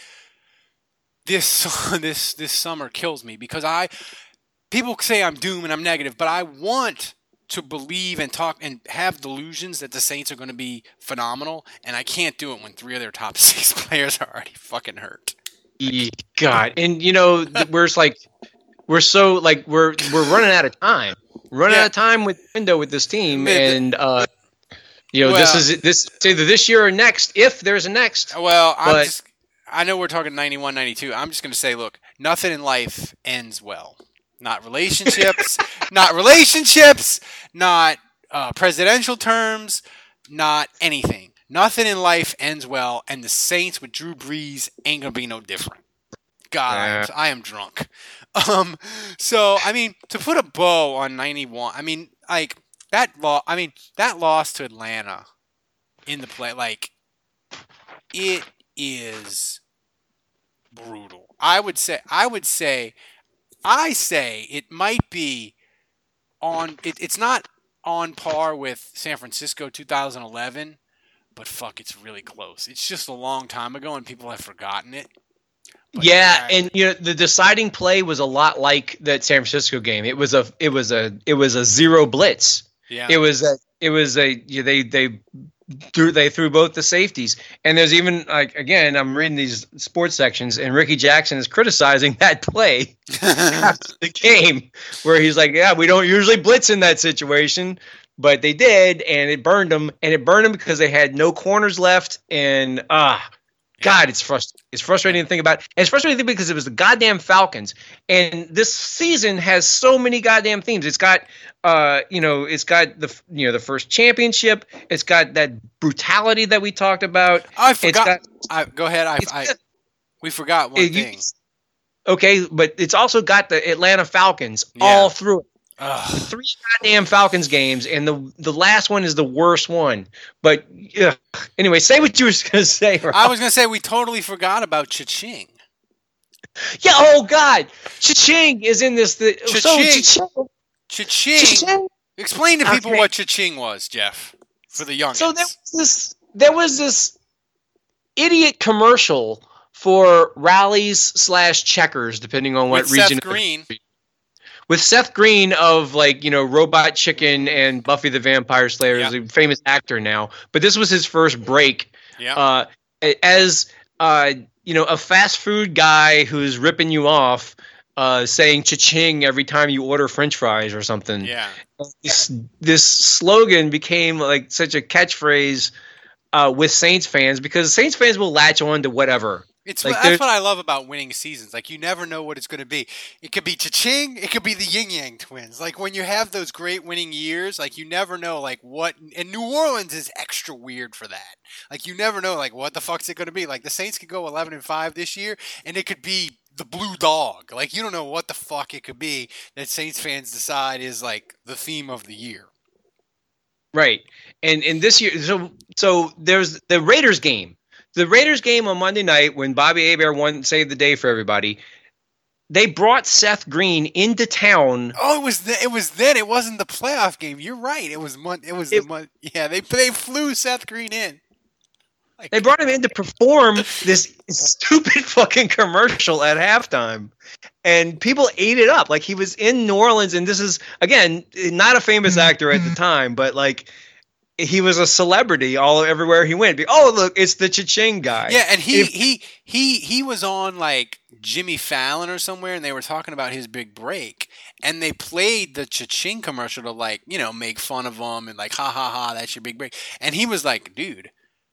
this this this summer kills me, because I people say I'm doomed and I'm negative, but I want to believe and talk and have delusions that the Saints are going to be phenomenal, and I can't do it when three of their top six players are already fucking hurt. God, and you know we're like we're so like we're we're running out of time, running yeah. out of time with window with this team, and uh, you know well, this is this it's either this year or next, if there's a next. Well, I'm but, just I know we're talking ninety-one, ninety-two. I'm just going to say, look, nothing in life ends well. Not relationships, not relationships, not uh, presidential terms, not anything. Nothing in life ends well, and the Saints with Drew Brees ain't going to be no different. God, I am, I am drunk. Um, so, I mean, to put a bow on ninety-one, I mean, like, that lo- I mean, that loss to Atlanta in the play, like, it is brutal. I would say, I would say, I say it might be on, it, it's not on par with San Francisco two thousand eleven, but fuck, it's really close. It's just a long time ago and people have forgotten it. But yeah, and you know the deciding play was a lot like that San Francisco game. It was a it was a it was a zero blitz. Yeah. It was a it was a they they threw they threw both the safeties. And there's even like again, I'm reading these sports sections and Ricky Jackson is criticizing that play after the game where he's like, "Yeah, we don't usually blitz in that situation." But they did, and it burned them, and it burned them because they had no corners left, and ah, God, it's frustrating. It's frustrating to think about. And it's frustrating to think because it was the goddamn Falcons, and this season has so many goddamn themes. It's got, uh, you know, it's got the you know the first championship. It's got that brutality that we talked about. I forgot. Got, I, go ahead. I, I we forgot one it, thing. You, okay, but it's also got the Atlanta Falcons yeah. all through it. Ugh. Three goddamn Falcons games, and the the last one is the worst one. But ugh. Anyway, say what you were going to say, Ralph. I was going to say we totally forgot about Cha-Ching. Yeah, oh God. Cha-Ching is in this. The, Cha-Ching. So, Cha-Ching. Cha-Ching. Explain to people okay. what Cha-Ching was, Jeff, for the youngins. So there was this, there was this idiot commercial for Rallies slash Checkers, depending on what With region. Seth Green. With Seth Green of like, you know, Robot Chicken and Buffy the Vampire Slayer, yeah. is a famous actor now. But this was his first break. Yeah. Uh, as, uh, you know, a fast food guy who's ripping you off, uh, saying cha-ching every time you order French fries or something. Yeah. This, this slogan became like such a catchphrase uh, with Saints fans because Saints fans will latch on to whatever. It's like that's what I love about winning seasons. Like you never know what it's going to be. It could be Cha-Ching. It could be the Yin Yang Twins. Like when you have those great winning years, like you never know like what. And New Orleans is extra weird for that. Like you never know like what the fuck's it going to be. Like the Saints could go eleven and five this year, and it could be the Blue Dog. Like you don't know what the fuck it could be that Saints fans decide is like the theme of the year. Right, and and this year, so so there's the Raiders game. The Raiders game on Monday night when Bobby Hebert won, saved the day for everybody. They brought Seth Green into town. Oh, it was the, it was then. It wasn't the playoff game. You're right. It was mon- It was it, the month. Yeah, they they flew Seth Green in. Like, they brought him in to perform this stupid fucking commercial at halftime, and people ate it up. Like he was in New Orleans, and this is again not a famous actor at the time, but like. He was a celebrity all everywhere he went. Oh, look, it's the Cha-Ching guy. Yeah, and he if, he he he was on like Jimmy Fallon or somewhere, and they were talking about his big break. and they played the Cha-Ching commercial to like, you know, make fun of him and like, ha ha ha, that's your big break. And he was like, dude,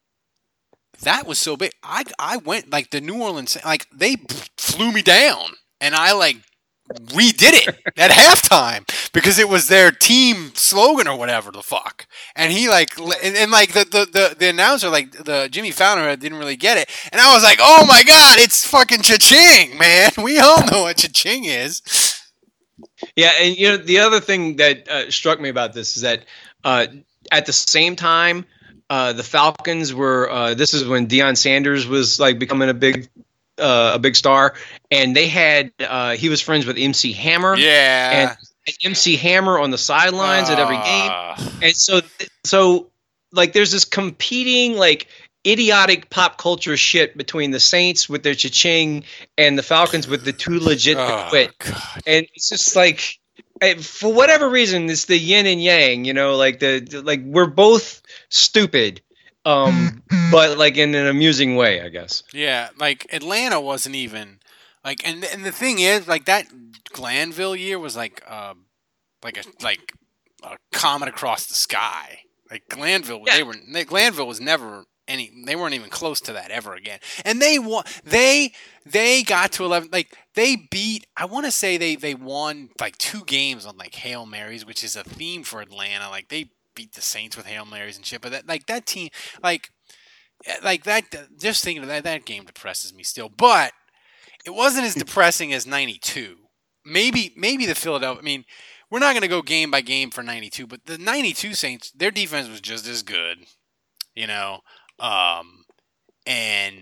that was so big. I I went like the New Orleans, like they flew me down, and I like redid it at halftime because it was their team slogan or whatever the fuck. And he like, and, and like the, the, the, the announcer, like the Jimmy Fallon didn't really get it. And I was like, oh my God, it's fucking Cha-Ching, man. We all know what Cha-Ching is. Yeah. And you know, the other thing that uh, struck me about this is that uh, at the same time, uh, the Falcons were, uh, this is when Deion Sanders was like becoming a big Uh, a big star, and they had uh, he was friends with M C Hammer, yeah, and M C Hammer on the sidelines uh. at every game, and so so like there's this competing like idiotic pop culture shit between the Saints with their Cha-Ching and the Falcons with the too legit to oh, quit, God. And it's just like for whatever reason it's the yin and yang, you know, like the like we're both stupid. Um, but like in an amusing way, I guess. Yeah, like Atlanta wasn't even like, and and the thing is, like that Glanville year was like, um, like a like a comet across the sky. Like Glanville, yeah. they were they, Glanville was never any. They weren't even close to that ever again. And they won. They they got to eleven. Like they beat. I want to say they they won like two games on like Hail Marys, which is a theme for Atlanta. Like they beat the Saints with Hail Marys and shit, but that like that team, like, like that. Just thinking of that, that game depresses me still. But it wasn't as depressing as ninety-two. Maybe, maybe the Philadelphia. I mean, we're not going to go game by game for ninety-two, but the ninety-two Saints, their defense was just as good, you know, um, and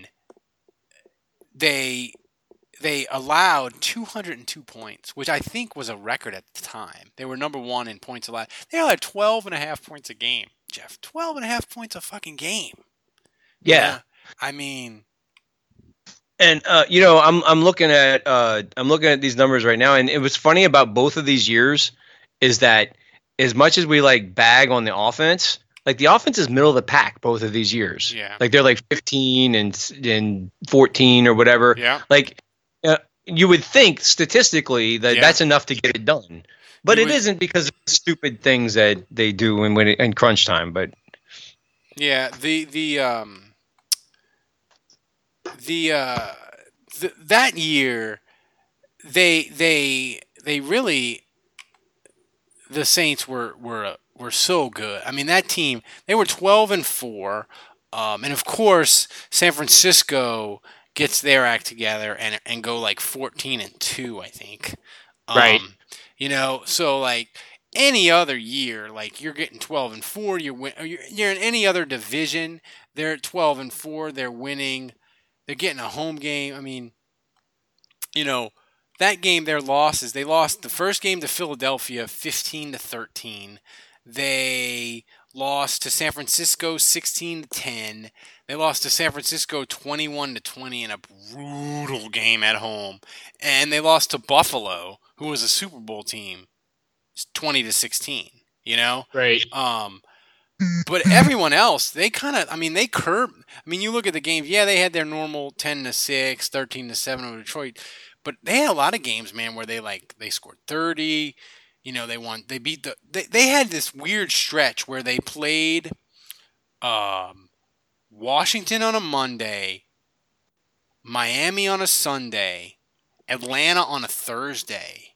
they. They allowed two hundred two points, which I think was a record at the time. They were number one in points allowed. They allowed twelve and a half points a game, Jeff. twelve and a half points a fucking game. Yeah. yeah. I mean. And, uh, you know, I'm I'm looking at uh, I'm looking at these numbers right now. And it was funny about both of these years is that as much as we like bag on the offense, like the offense is middle of the pack both of these years. Yeah. Like they're like fifteen and, and fourteen or whatever. Yeah. Like, Uh, you would think statistically that yeah. that's enough to get it done, but you it would, isn't because of the stupid things that they do in when it, in crunch time. But yeah, the the um the uh th- that year they they they really the Saints were were were so good. I mean, that team, they were twelve and four, um, and of course San Francisco gets their act together and and go like fourteen and two, I think. Um, right. You know, so like any other year, like you're getting twelve and four, you're win- you're, you're in any other division, they're at twelve and four, they're winning, they're getting a home game. I mean, you know, that game, their losses, they lost the first game to Philadelphia fifteen to thirteen. They lost to San Francisco sixteen to ten. They lost to San Francisco twenty-one to twenty in a brutal game at home. And they lost to Buffalo, who was a Super Bowl team, twenty to sixteen, you know? Right. Um, but everyone else, they kind of, I mean, they curb. I mean, you look at the games, yeah, they had their normal ten to six, thirteen to seven over Detroit, but they had a lot of games, man, where they like, they scored thirty, you know, they won, they beat the, they, they had this weird stretch where they played, um, Washington on a Monday, Miami on a Sunday, Atlanta on a Thursday,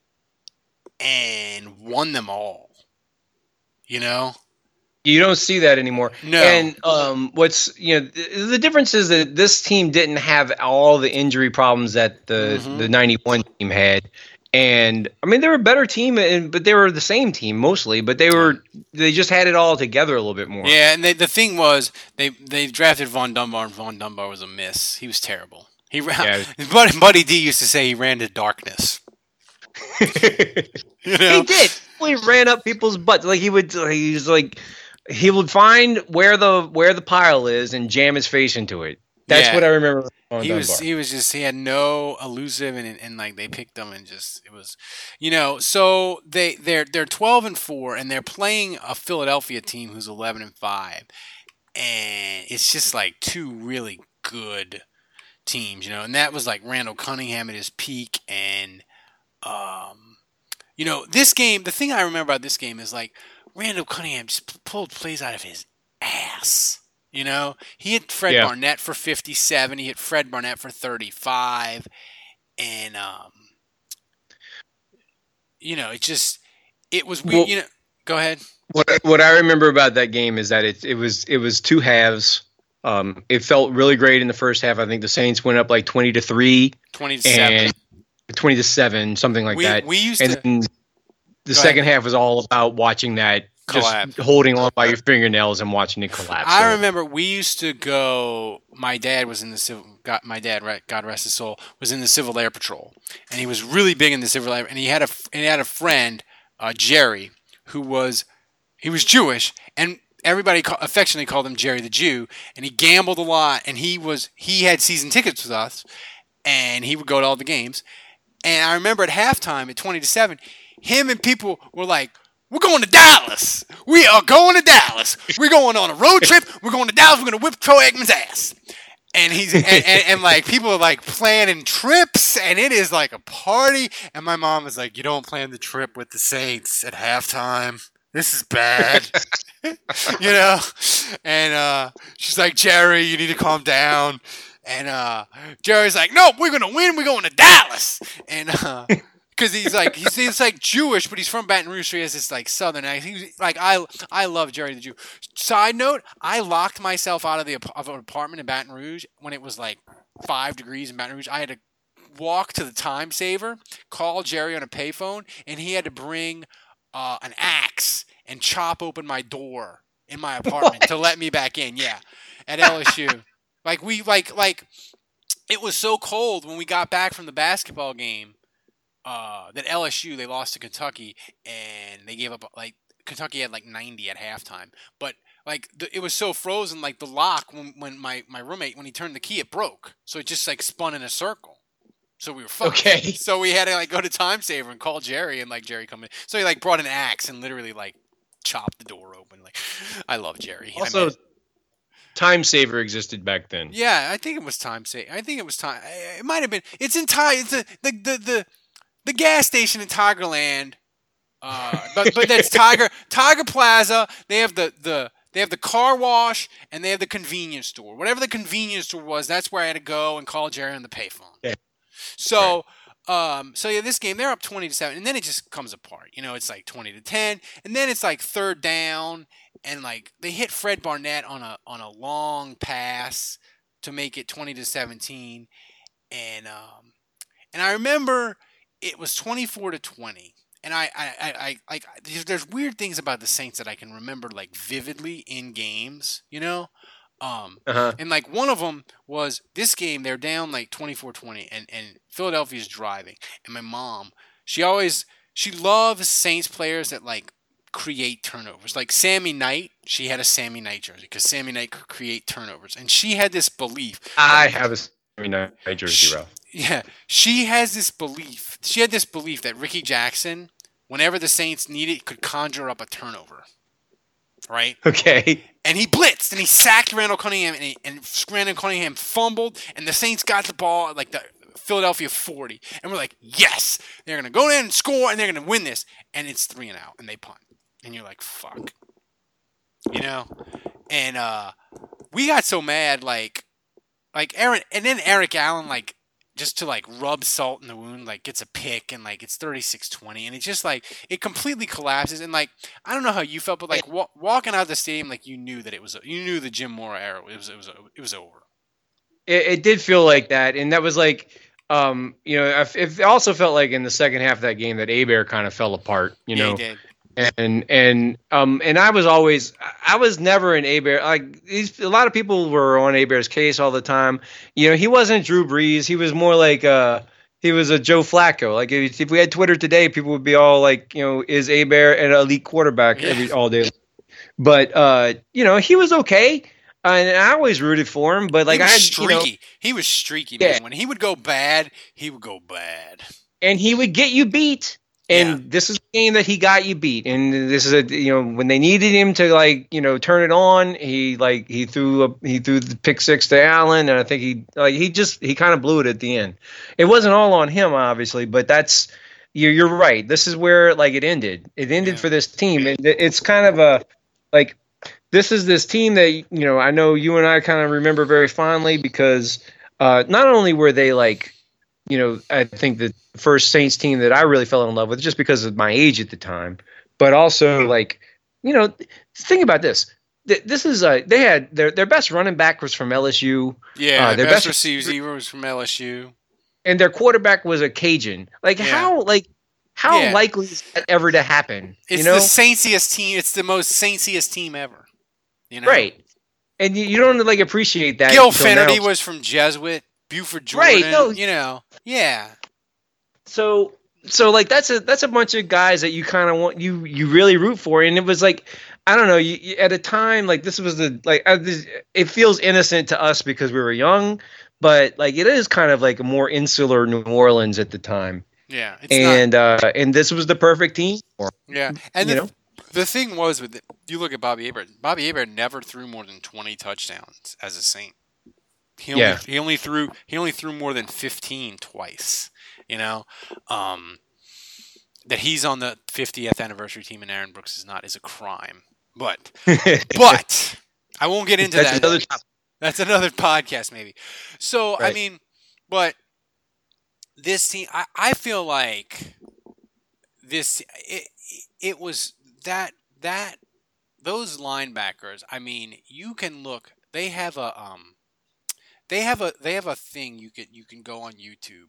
and won them all. You know? You don't see that anymore. No. And um, what's, you know, the, the difference is that this team didn't have all the injury problems that the, mm-hmm. the ninety-one team had. And I mean, they were a better team, and but they were the same team mostly. But they were they just had it all together a little bit more. Yeah, and they, the thing was, they they drafted Von Dunbar, and Von Dunbar was a miss. He was terrible. He ran. Yeah. Buddy, Buddy D used to say he ran to darkness. You know? He did. He ran up people's butts. Like he would. He was like he would find where the where the pile is and jam his face into it. That's yeah. what I remember. He Dunbar. was he was just he had no elusive and, and like they picked him and just it was, you know, so they they're they're twelve and four and they're playing a Philadelphia team who's eleven and five, and it's just like two really good teams, you know, and that was like Randall Cunningham at his peak, and um you know, this game, the thing I remember about this game is like Randall Cunningham just pulled plays out of his ass. You know, he hit Fred Yeah. Barnett for fifty-seven. He hit Fred Barnett for thirty-five. And, um, you know, it just, it was weird. Well- you know, go ahead. What what I remember about that game is that it it was it was two halves. Um, it felt really great in the first half. I think the Saints went up like twenty to three twenty to seven. and twenty to seven, something like We, that. we used And to. then the Go second half was all about watching that, Collapse. just holding on by your fingernails and watching it collapse. I So- remember we used to go. My dad was in the civil. Got my dad, right? God rest his soul, was in the Civil Air Patrol, and he was really big in the Civil Air. And he had a and he had a friend, uh, Jerry, who was he was Jewish, and everybody call, affectionately called him Jerry the Jew. And he gambled a lot, and he was he had season tickets with us, and he would go to all the games. And I remember at halftime at twenty to seven, him and people were like, "We're going to Dallas. We are going to Dallas. We're going on a road trip. We're going to Dallas. We're going to whip Troy Aikman's ass." And he's and, and, and like people are like planning trips, and it is like a party. And my mom was like, "You don't plan the trip with the Saints at halftime. This is bad." You know? And uh, she's like, "Jerry, you need to calm down." And uh, Jerry's like, "No, we're gonna win. We're going to Dallas." And uh, because he's like he's, he's like Jewish, but he's from Baton Rouge, so he has this like Southern accent. He's like I I love Jerry the Jew. Side note: I locked myself out of the of an apartment in Baton Rouge when it was like five degrees in Baton Rouge. I had to walk to the Time Saver, call Jerry on a payphone, and he had to bring uh, an axe and chop open my door in my apartment to let me back in. Yeah, at L S U. Like we like like it was so cold when we got back from the basketball game uh, that L S U they lost to Kentucky and they gave up like Kentucky had like ninety at halftime. But like the, it was so frozen, like the lock when when my, my roommate when he turned the key it broke, so it just like spun in a circle. So we were fucked. Okay. So we had to like go to Time Saver and call Jerry and like Jerry come in. So he like brought an axe and literally like chopped the door open. Like I love Jerry. I Also, mean, Time Saver existed back then. yeah, I think it was Time Saver. I think it was time. It might have been. It's in Ty. It's the the the the, the gas station in Tigerland. Uh, but but that's Tiger Tiger Plaza. They have the the they have the car wash and they have the convenience store. Whatever the convenience store was, that's where I had to go and call Jerry on the payphone. Yeah. So. Um, so yeah, this game they're up twenty to seven, and then it just comes apart. You know, it's like twenty to ten, and then it's like third down, and like they hit Fred Barnett on a on a long pass to make it twenty to seventeen, and um, and I remember it was twenty-four to twenty, and I I, I, I like there's, there's weird things about the Saints that I can remember like vividly in games, you know. Um, Uh-huh. and like one of them was this game, they're down like twenty-four twenty and, and Philadelphia's driving. And my mom, she always, she loves Saints players that like create turnovers. Like Sammy Knight, she had a Sammy Knight jersey because Sammy Knight could create turnovers. And she had this belief. I have a Sammy Knight jersey, Ralph. Yeah, she has this belief. She had this belief that Ricky Jackson, whenever the Saints needed, could conjure up a turnover. Right? Okay. And he blitzed and he sacked Randall Cunningham and, he, and Randall Cunningham fumbled and the Saints got the ball at like the Philadelphia forty. And we're like, yes, they're going to go in and score and they're going to win this. And it's three and out and they punt. And you're like, fuck. You know? And uh, we got so mad, like, like Aaron, and then Eric Allen, like, just to like rub salt in the wound, like gets a pick and like it's thirty-six twenty and it just like it completely collapses. And like I don't know how you felt, but like wa- walking out of the stadium, like you knew that it was you knew the Jim Mora era it was it was it was over. It, it did feel like that, and that was like, um, you know, I, it also felt like in the second half of that game that Hebert kind of fell apart. You Yeah, know, he did. and and um and I was always I was never an Hebert. Like these, a lot of people were on Hebert's case all the time. You know, he wasn't Drew Brees. He was more like uh he was a Joe Flacco. Like if, if we had Twitter today, people would be all like, you know, is Hebert an elite quarterback Yeah. every all day? But uh, you know, he was okay, and I always rooted for him. But like he was I had, streaky. you know, he was streaky, Yeah. man. When he would go bad, he would go bad. and he would get you beat. And Yeah. this is a game that he got you beat. And this is a, you know, when they needed him to like, you know, turn it on, he like he threw a, he threw the pick six to Allen, and I think he like he just he kind of blew it at the end. It wasn't all on him, obviously, but that's you're you're right. This is where like it ended. It ended Yeah. for this team, and it's kind of a like this is this team that you know I know you and I kind of remember very fondly because uh, not only were they like you know I think the first Saints team that I really fell in love with just because of my age at the time, but also like you know think about this. This is uh, they had their their best running back was from L S U. Yeah, uh, their their best, best receiver was from L S U. And their quarterback was a Cajun. Like Yeah. how like how Yeah. likely is that ever to happen? It's you know? the Saintsiest team. It's the most Saintsiest team ever. You know? Right. And you, you don't like appreciate that. Gil until Finnerty now. was from Jesuit. Buford Jordan. Right, no. You know. Yeah. So so like that's a that's a bunch of guys that you kind of want you you really root for, and it was like I don't know. You, you, at a time like this was the like uh, this, it feels innocent to us because we were young, but like it is kind of like a more insular New Orleans at the time, Yeah. It's and not, uh, and this was the perfect team. For 'em, yeah. And you the, know, the thing was with it, you look at Bobby Hebert. Bobby Hebert never threw more than twenty touchdowns as a Saint. He only, Yeah. he only threw he only threw more than fifteen twice. You know, um, that he's on the fiftieth anniversary team and Aaron Brooks is not is a crime. But but I won't get into that's that. another topic. That's another podcast, maybe. So, I Right. mean, but this team, I, I feel like this, it, it was that, that, those linebackers, I mean, you can look, they have a, um, they have a, they have a thing you can, you can go on YouTube,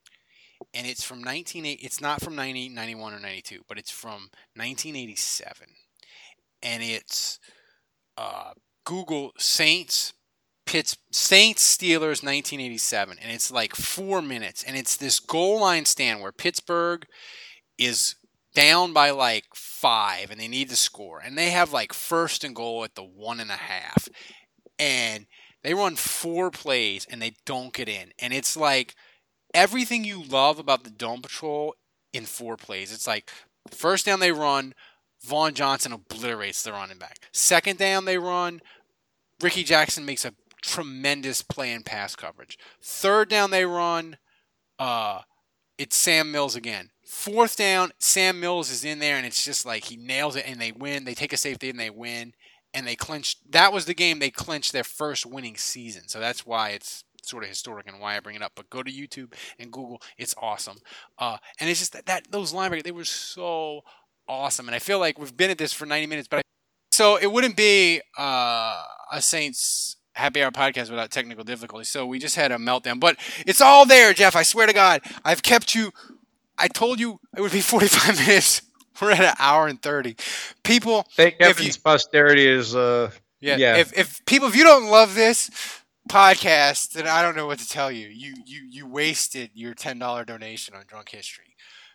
and it's from nineteen eighty, it's not from ninety, ninety-one or ninety-two, but it's from nineteen eighty-seven. And it's, uh, Google Saints, Pitts, Saints Steelers nineteen eighty-seven, and it's like four minutes, and it's this goal line stand where Pittsburgh is down by like five, and they need to score, and they have like first and goal at the one and a half, and they run four plays, and they don't get in, and it's like everything you love about the Dome Patrol in four plays. It's like first down they run, Vaughn Johnson obliterates the running back. Second down they run, Ricky Jackson makes a tremendous play in pass coverage. Third down they run, uh, it's Sam Mills again. Fourth down, Sam Mills is in there, and it's just like he nails it, and they win. They take a safety, and they win, and they clinch. That was the game they clinched their first winning season. So that's why it's sort of historic and why I bring it up. But go to YouTube and Google. It's awesome. Uh, and it's just that, that those linebackers, they were so awesome. And I feel like we've been at this for ninety minutes, but I, so it wouldn't be uh, a Saints Happy Hour podcast without technical difficulty. So we just had a meltdown, but it's all there, Jeff. I swear to God, I've kept you. I told you it would be forty-five minutes. We're at an hour and thirty. People, Thank if heavens you, posterity is uh yeah, yeah. If if people, if you don't love this podcast, then I don't know what to tell you. You you you wasted your ten dollar donation on Drunk History.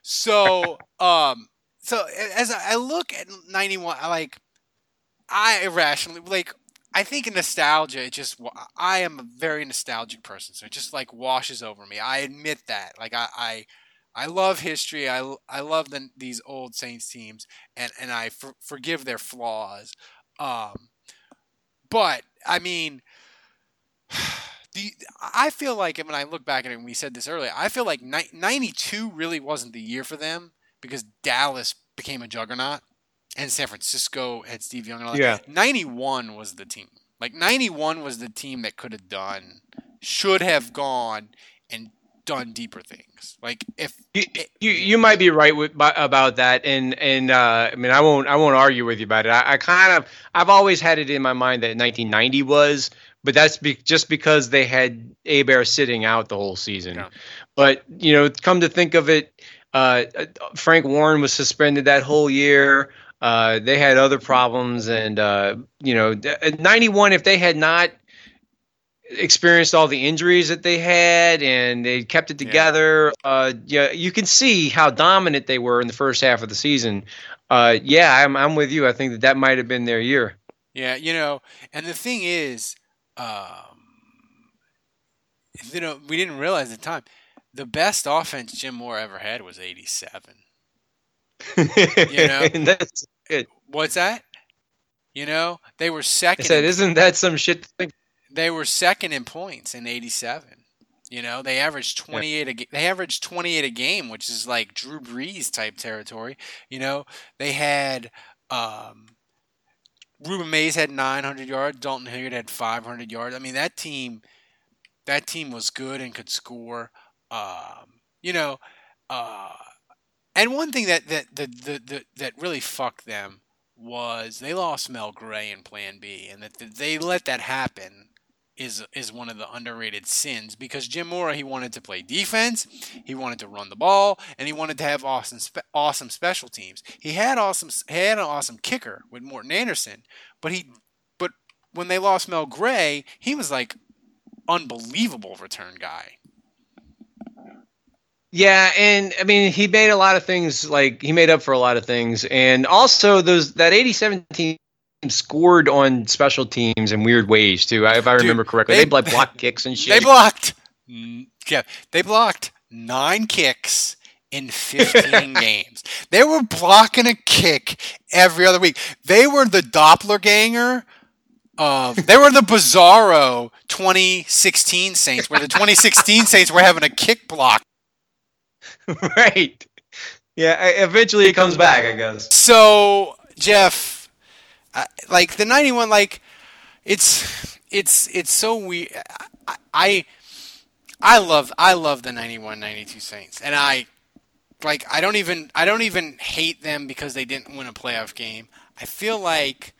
So um, so as I look at ninety-one, I like I irrationally like. I think in nostalgia, it just, I am a very nostalgic person, so it just like washes over me. I admit that. Like I, I, I love history. I, I love the, these old Saints teams, and, and I for, forgive their flaws. Um, but I mean, the, I feel like when I look back at it, and we said this earlier, I feel like ninety-two really wasn't the year for them because Dallas became a juggernaut. And San Francisco had Steve Young and all that. Yeah. ninety-one was the team. Like, ninety-one was the team that could have done, should have gone and done deeper things. Like, if... You, it, you you might be right with about that, and and uh, I mean I won't I won't argue with you about it. I, I kind of I've always had it in my mind that nineteen ninety was, but that's be, just because they had Hebert sitting out the whole season. Yeah. But you know, come to think of it, uh, Frank Warren was suspended that whole year. Uh, they had other problems, and uh, you know, ninety-one. If they had not experienced all the injuries that they had, and they kept it together, yeah, uh, yeah you can see how dominant they were in the first half of the season. Uh, yeah, I'm I'm with you. I think that that might have been their year. Yeah, you know, and the thing is, um, you know, we didn't realize at the time the best offense Jim Moore ever had was eighty-seven. You know, and that's good. What's that? You know, they were second. I said, in, isn't that some shit to think? They were second in points in eighty-seven. You know, they averaged twenty-eight. A, they averaged twenty-eight a game, which is like Drew Brees type territory. You know, they had um, Ruben Mays had nine hundred yards. Dalton Hilliard had five hundred yards. I mean, that team, that team was good and could score. Um, you know, uh, and one thing that that the, the, the that really fucked them was they lost Mel Gray in Plan B, and that they let that happen. Is is one of the underrated sins because Jim Mora, he wanted to play defense, he wanted to run the ball, and he wanted to have awesome spe- awesome special teams. He had awesome he had an awesome kicker with Morton Anderson, but he but when they lost Mel Gray, he was like unbelievable return guy. Yeah, and I mean he made a lot of things like he made up for a lot of things, and also those that eighty-seven team scored on special teams in weird ways too. If I remember Dude, correctly, they, they like blocked kicks and shit. They blocked, yeah, they blocked nine kicks in fifteen games. They were blocking a kick every other week. They were the doppelganger of. They were the Bizarro twenty sixteen Saints, where the twenty sixteen Saints were having a kick block. Right. Yeah. Eventually, it comes back, I guess. So, Jeff. Uh, like the ninety-one, like it's it's it's so weird. I, I I love I love the ninety-one ninety-two Saints, and I like I don't even I don't even hate them because they didn't win a playoff game. I feel like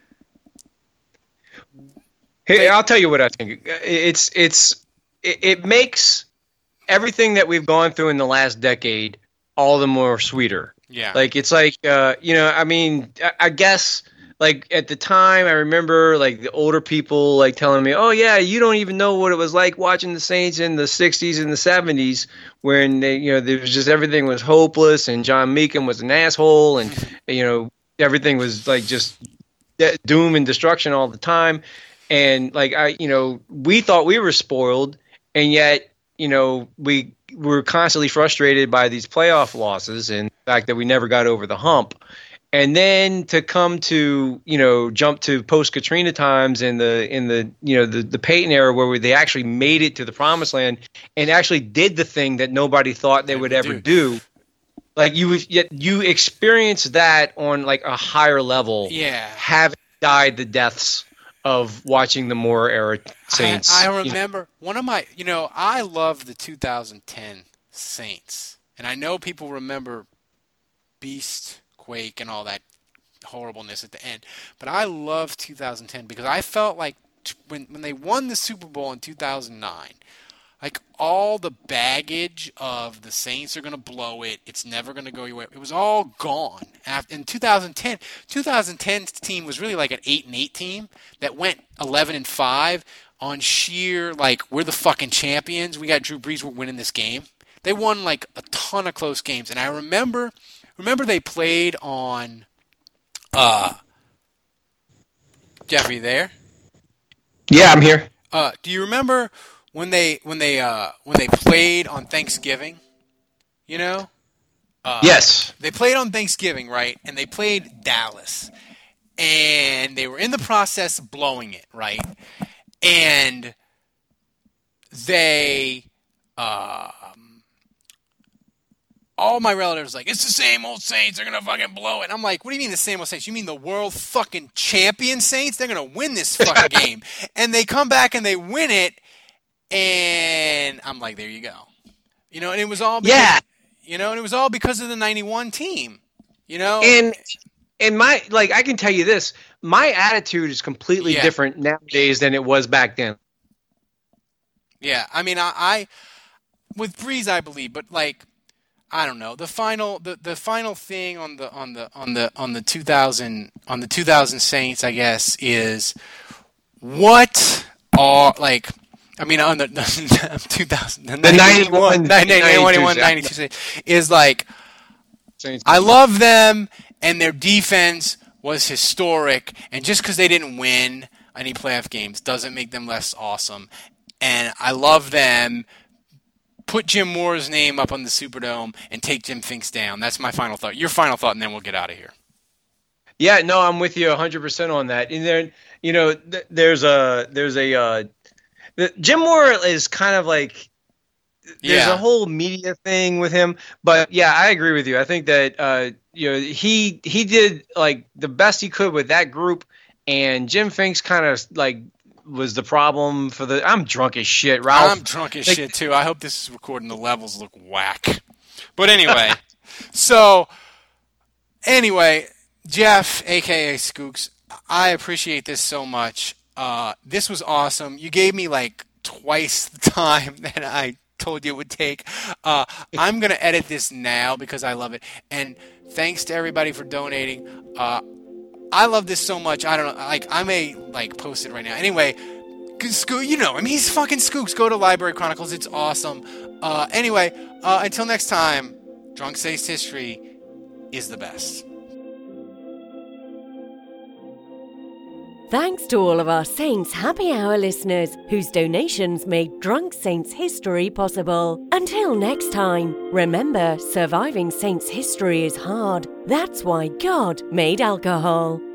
hey, they, I'll tell you what I think. It's it's it, it makes everything that we've gone through in the last decade all the more sweeter. Yeah, like it's like uh, you know, I mean, I, I guess. Like at the time, I remember like the older people like telling me, "Oh yeah, you don't even know what it was like watching the Saints in the sixties and the seventies, when they, you know, there was just everything was hopeless and John Meekin was an asshole, and you know everything was like just doom and destruction all the time." And like I, you know, we thought we were spoiled, and yet you know we were constantly frustrated by these playoff losses and the fact that we never got over the hump. And then to come to, you know, jump to post-Katrina times in the in the you know the, the Peyton era where they actually made it to the promised land and actually did the thing that nobody thought they would ever do. Like you you experience that on like a higher level. Yeah. Having died the deaths of watching the Moore era Saints. I, I remember one of my, you know, I love the two thousand ten Saints, and I know people remember Beast. Quake and all that horribleness at the end, but I love two thousand ten because I felt like t- when when they won the Super Bowl in two thousand nine, like all the baggage of the Saints are gonna blow it, it's never gonna go your way. It was all gone. After in two thousand ten, twenty ten's team was really like an eight and eight team that went eleven and five on sheer like we're the fucking champions. We got Drew Brees. We're winning this game. They won like a ton of close games, and I remember. Remember they played on uh Jeffrey there? Yeah, I'm here. Uh do you remember when they when they uh when they played on Thanksgiving? You know? Uh, yes. They played on Thanksgiving, right? And they played Dallas. And they were in the process of blowing it, right? And they uh all my relatives were like, it's the same old Saints. They're going to fucking blow it. I'm like, what do you mean the same old Saints? You mean the world fucking champion Saints? They're going to win this fucking game. And they come back and they win it. And I'm like, there you go. You know, and it was all because, yeah. You know, and it was all because of the ninety-one team. You know? And and my, like, I can tell you this. My attitude is completely yeah. different nowadays than it was back then. Yeah. I mean, I, I with Breeze, I believe, but like, I don't know. The final the, the final thing on the on the on the on the two thousand on the two thousand Saints, I guess, is what are like I mean on the, the two thousand the, the ninety-one ninety-one ninety-two is like Saints. I love them and their defense was historic, and just because they didn't win any playoff games doesn't make them less awesome. And I love them. Put Jim Moore's name up on the Superdome and take Jim Finks down. That's my final thought. Your final thought, and then we'll get out of here. Yeah, no, I'm with you one hundred percent on that. And there, you know, th- there's a there's a uh, the, Jim Moore is kind of like there's Yeah. a whole media thing with him. But yeah, I agree with you. I think that uh, you know he he did like the best he could with that group, and Jim Finks kind of like was the problem for the. I'm drunk as shit, Ralph. I'm drunk as Like- shit too. I hope this is recording. The levels look whack. But anyway, so anyway, Jeff, aka Skooks, I appreciate this so much. Uh, this was awesome. You gave me like twice the time that I told you it would take. Uh, I'm gonna edit this now because I love it. And thanks to everybody for donating. Uh, I love this so much. I don't know. Like I may like post it right now. Anyway, Scoot, you know him. He's fucking Skooks. Go to Library Chronicles. It's awesome. Uh, anyway, uh, until next time, Drunk Saints History is the best. Thanks to all of our Saints Happy Hour listeners whose donations made Drunk Saints History possible. Until next time, remember, surviving Saints history is hard. That's why God made alcohol.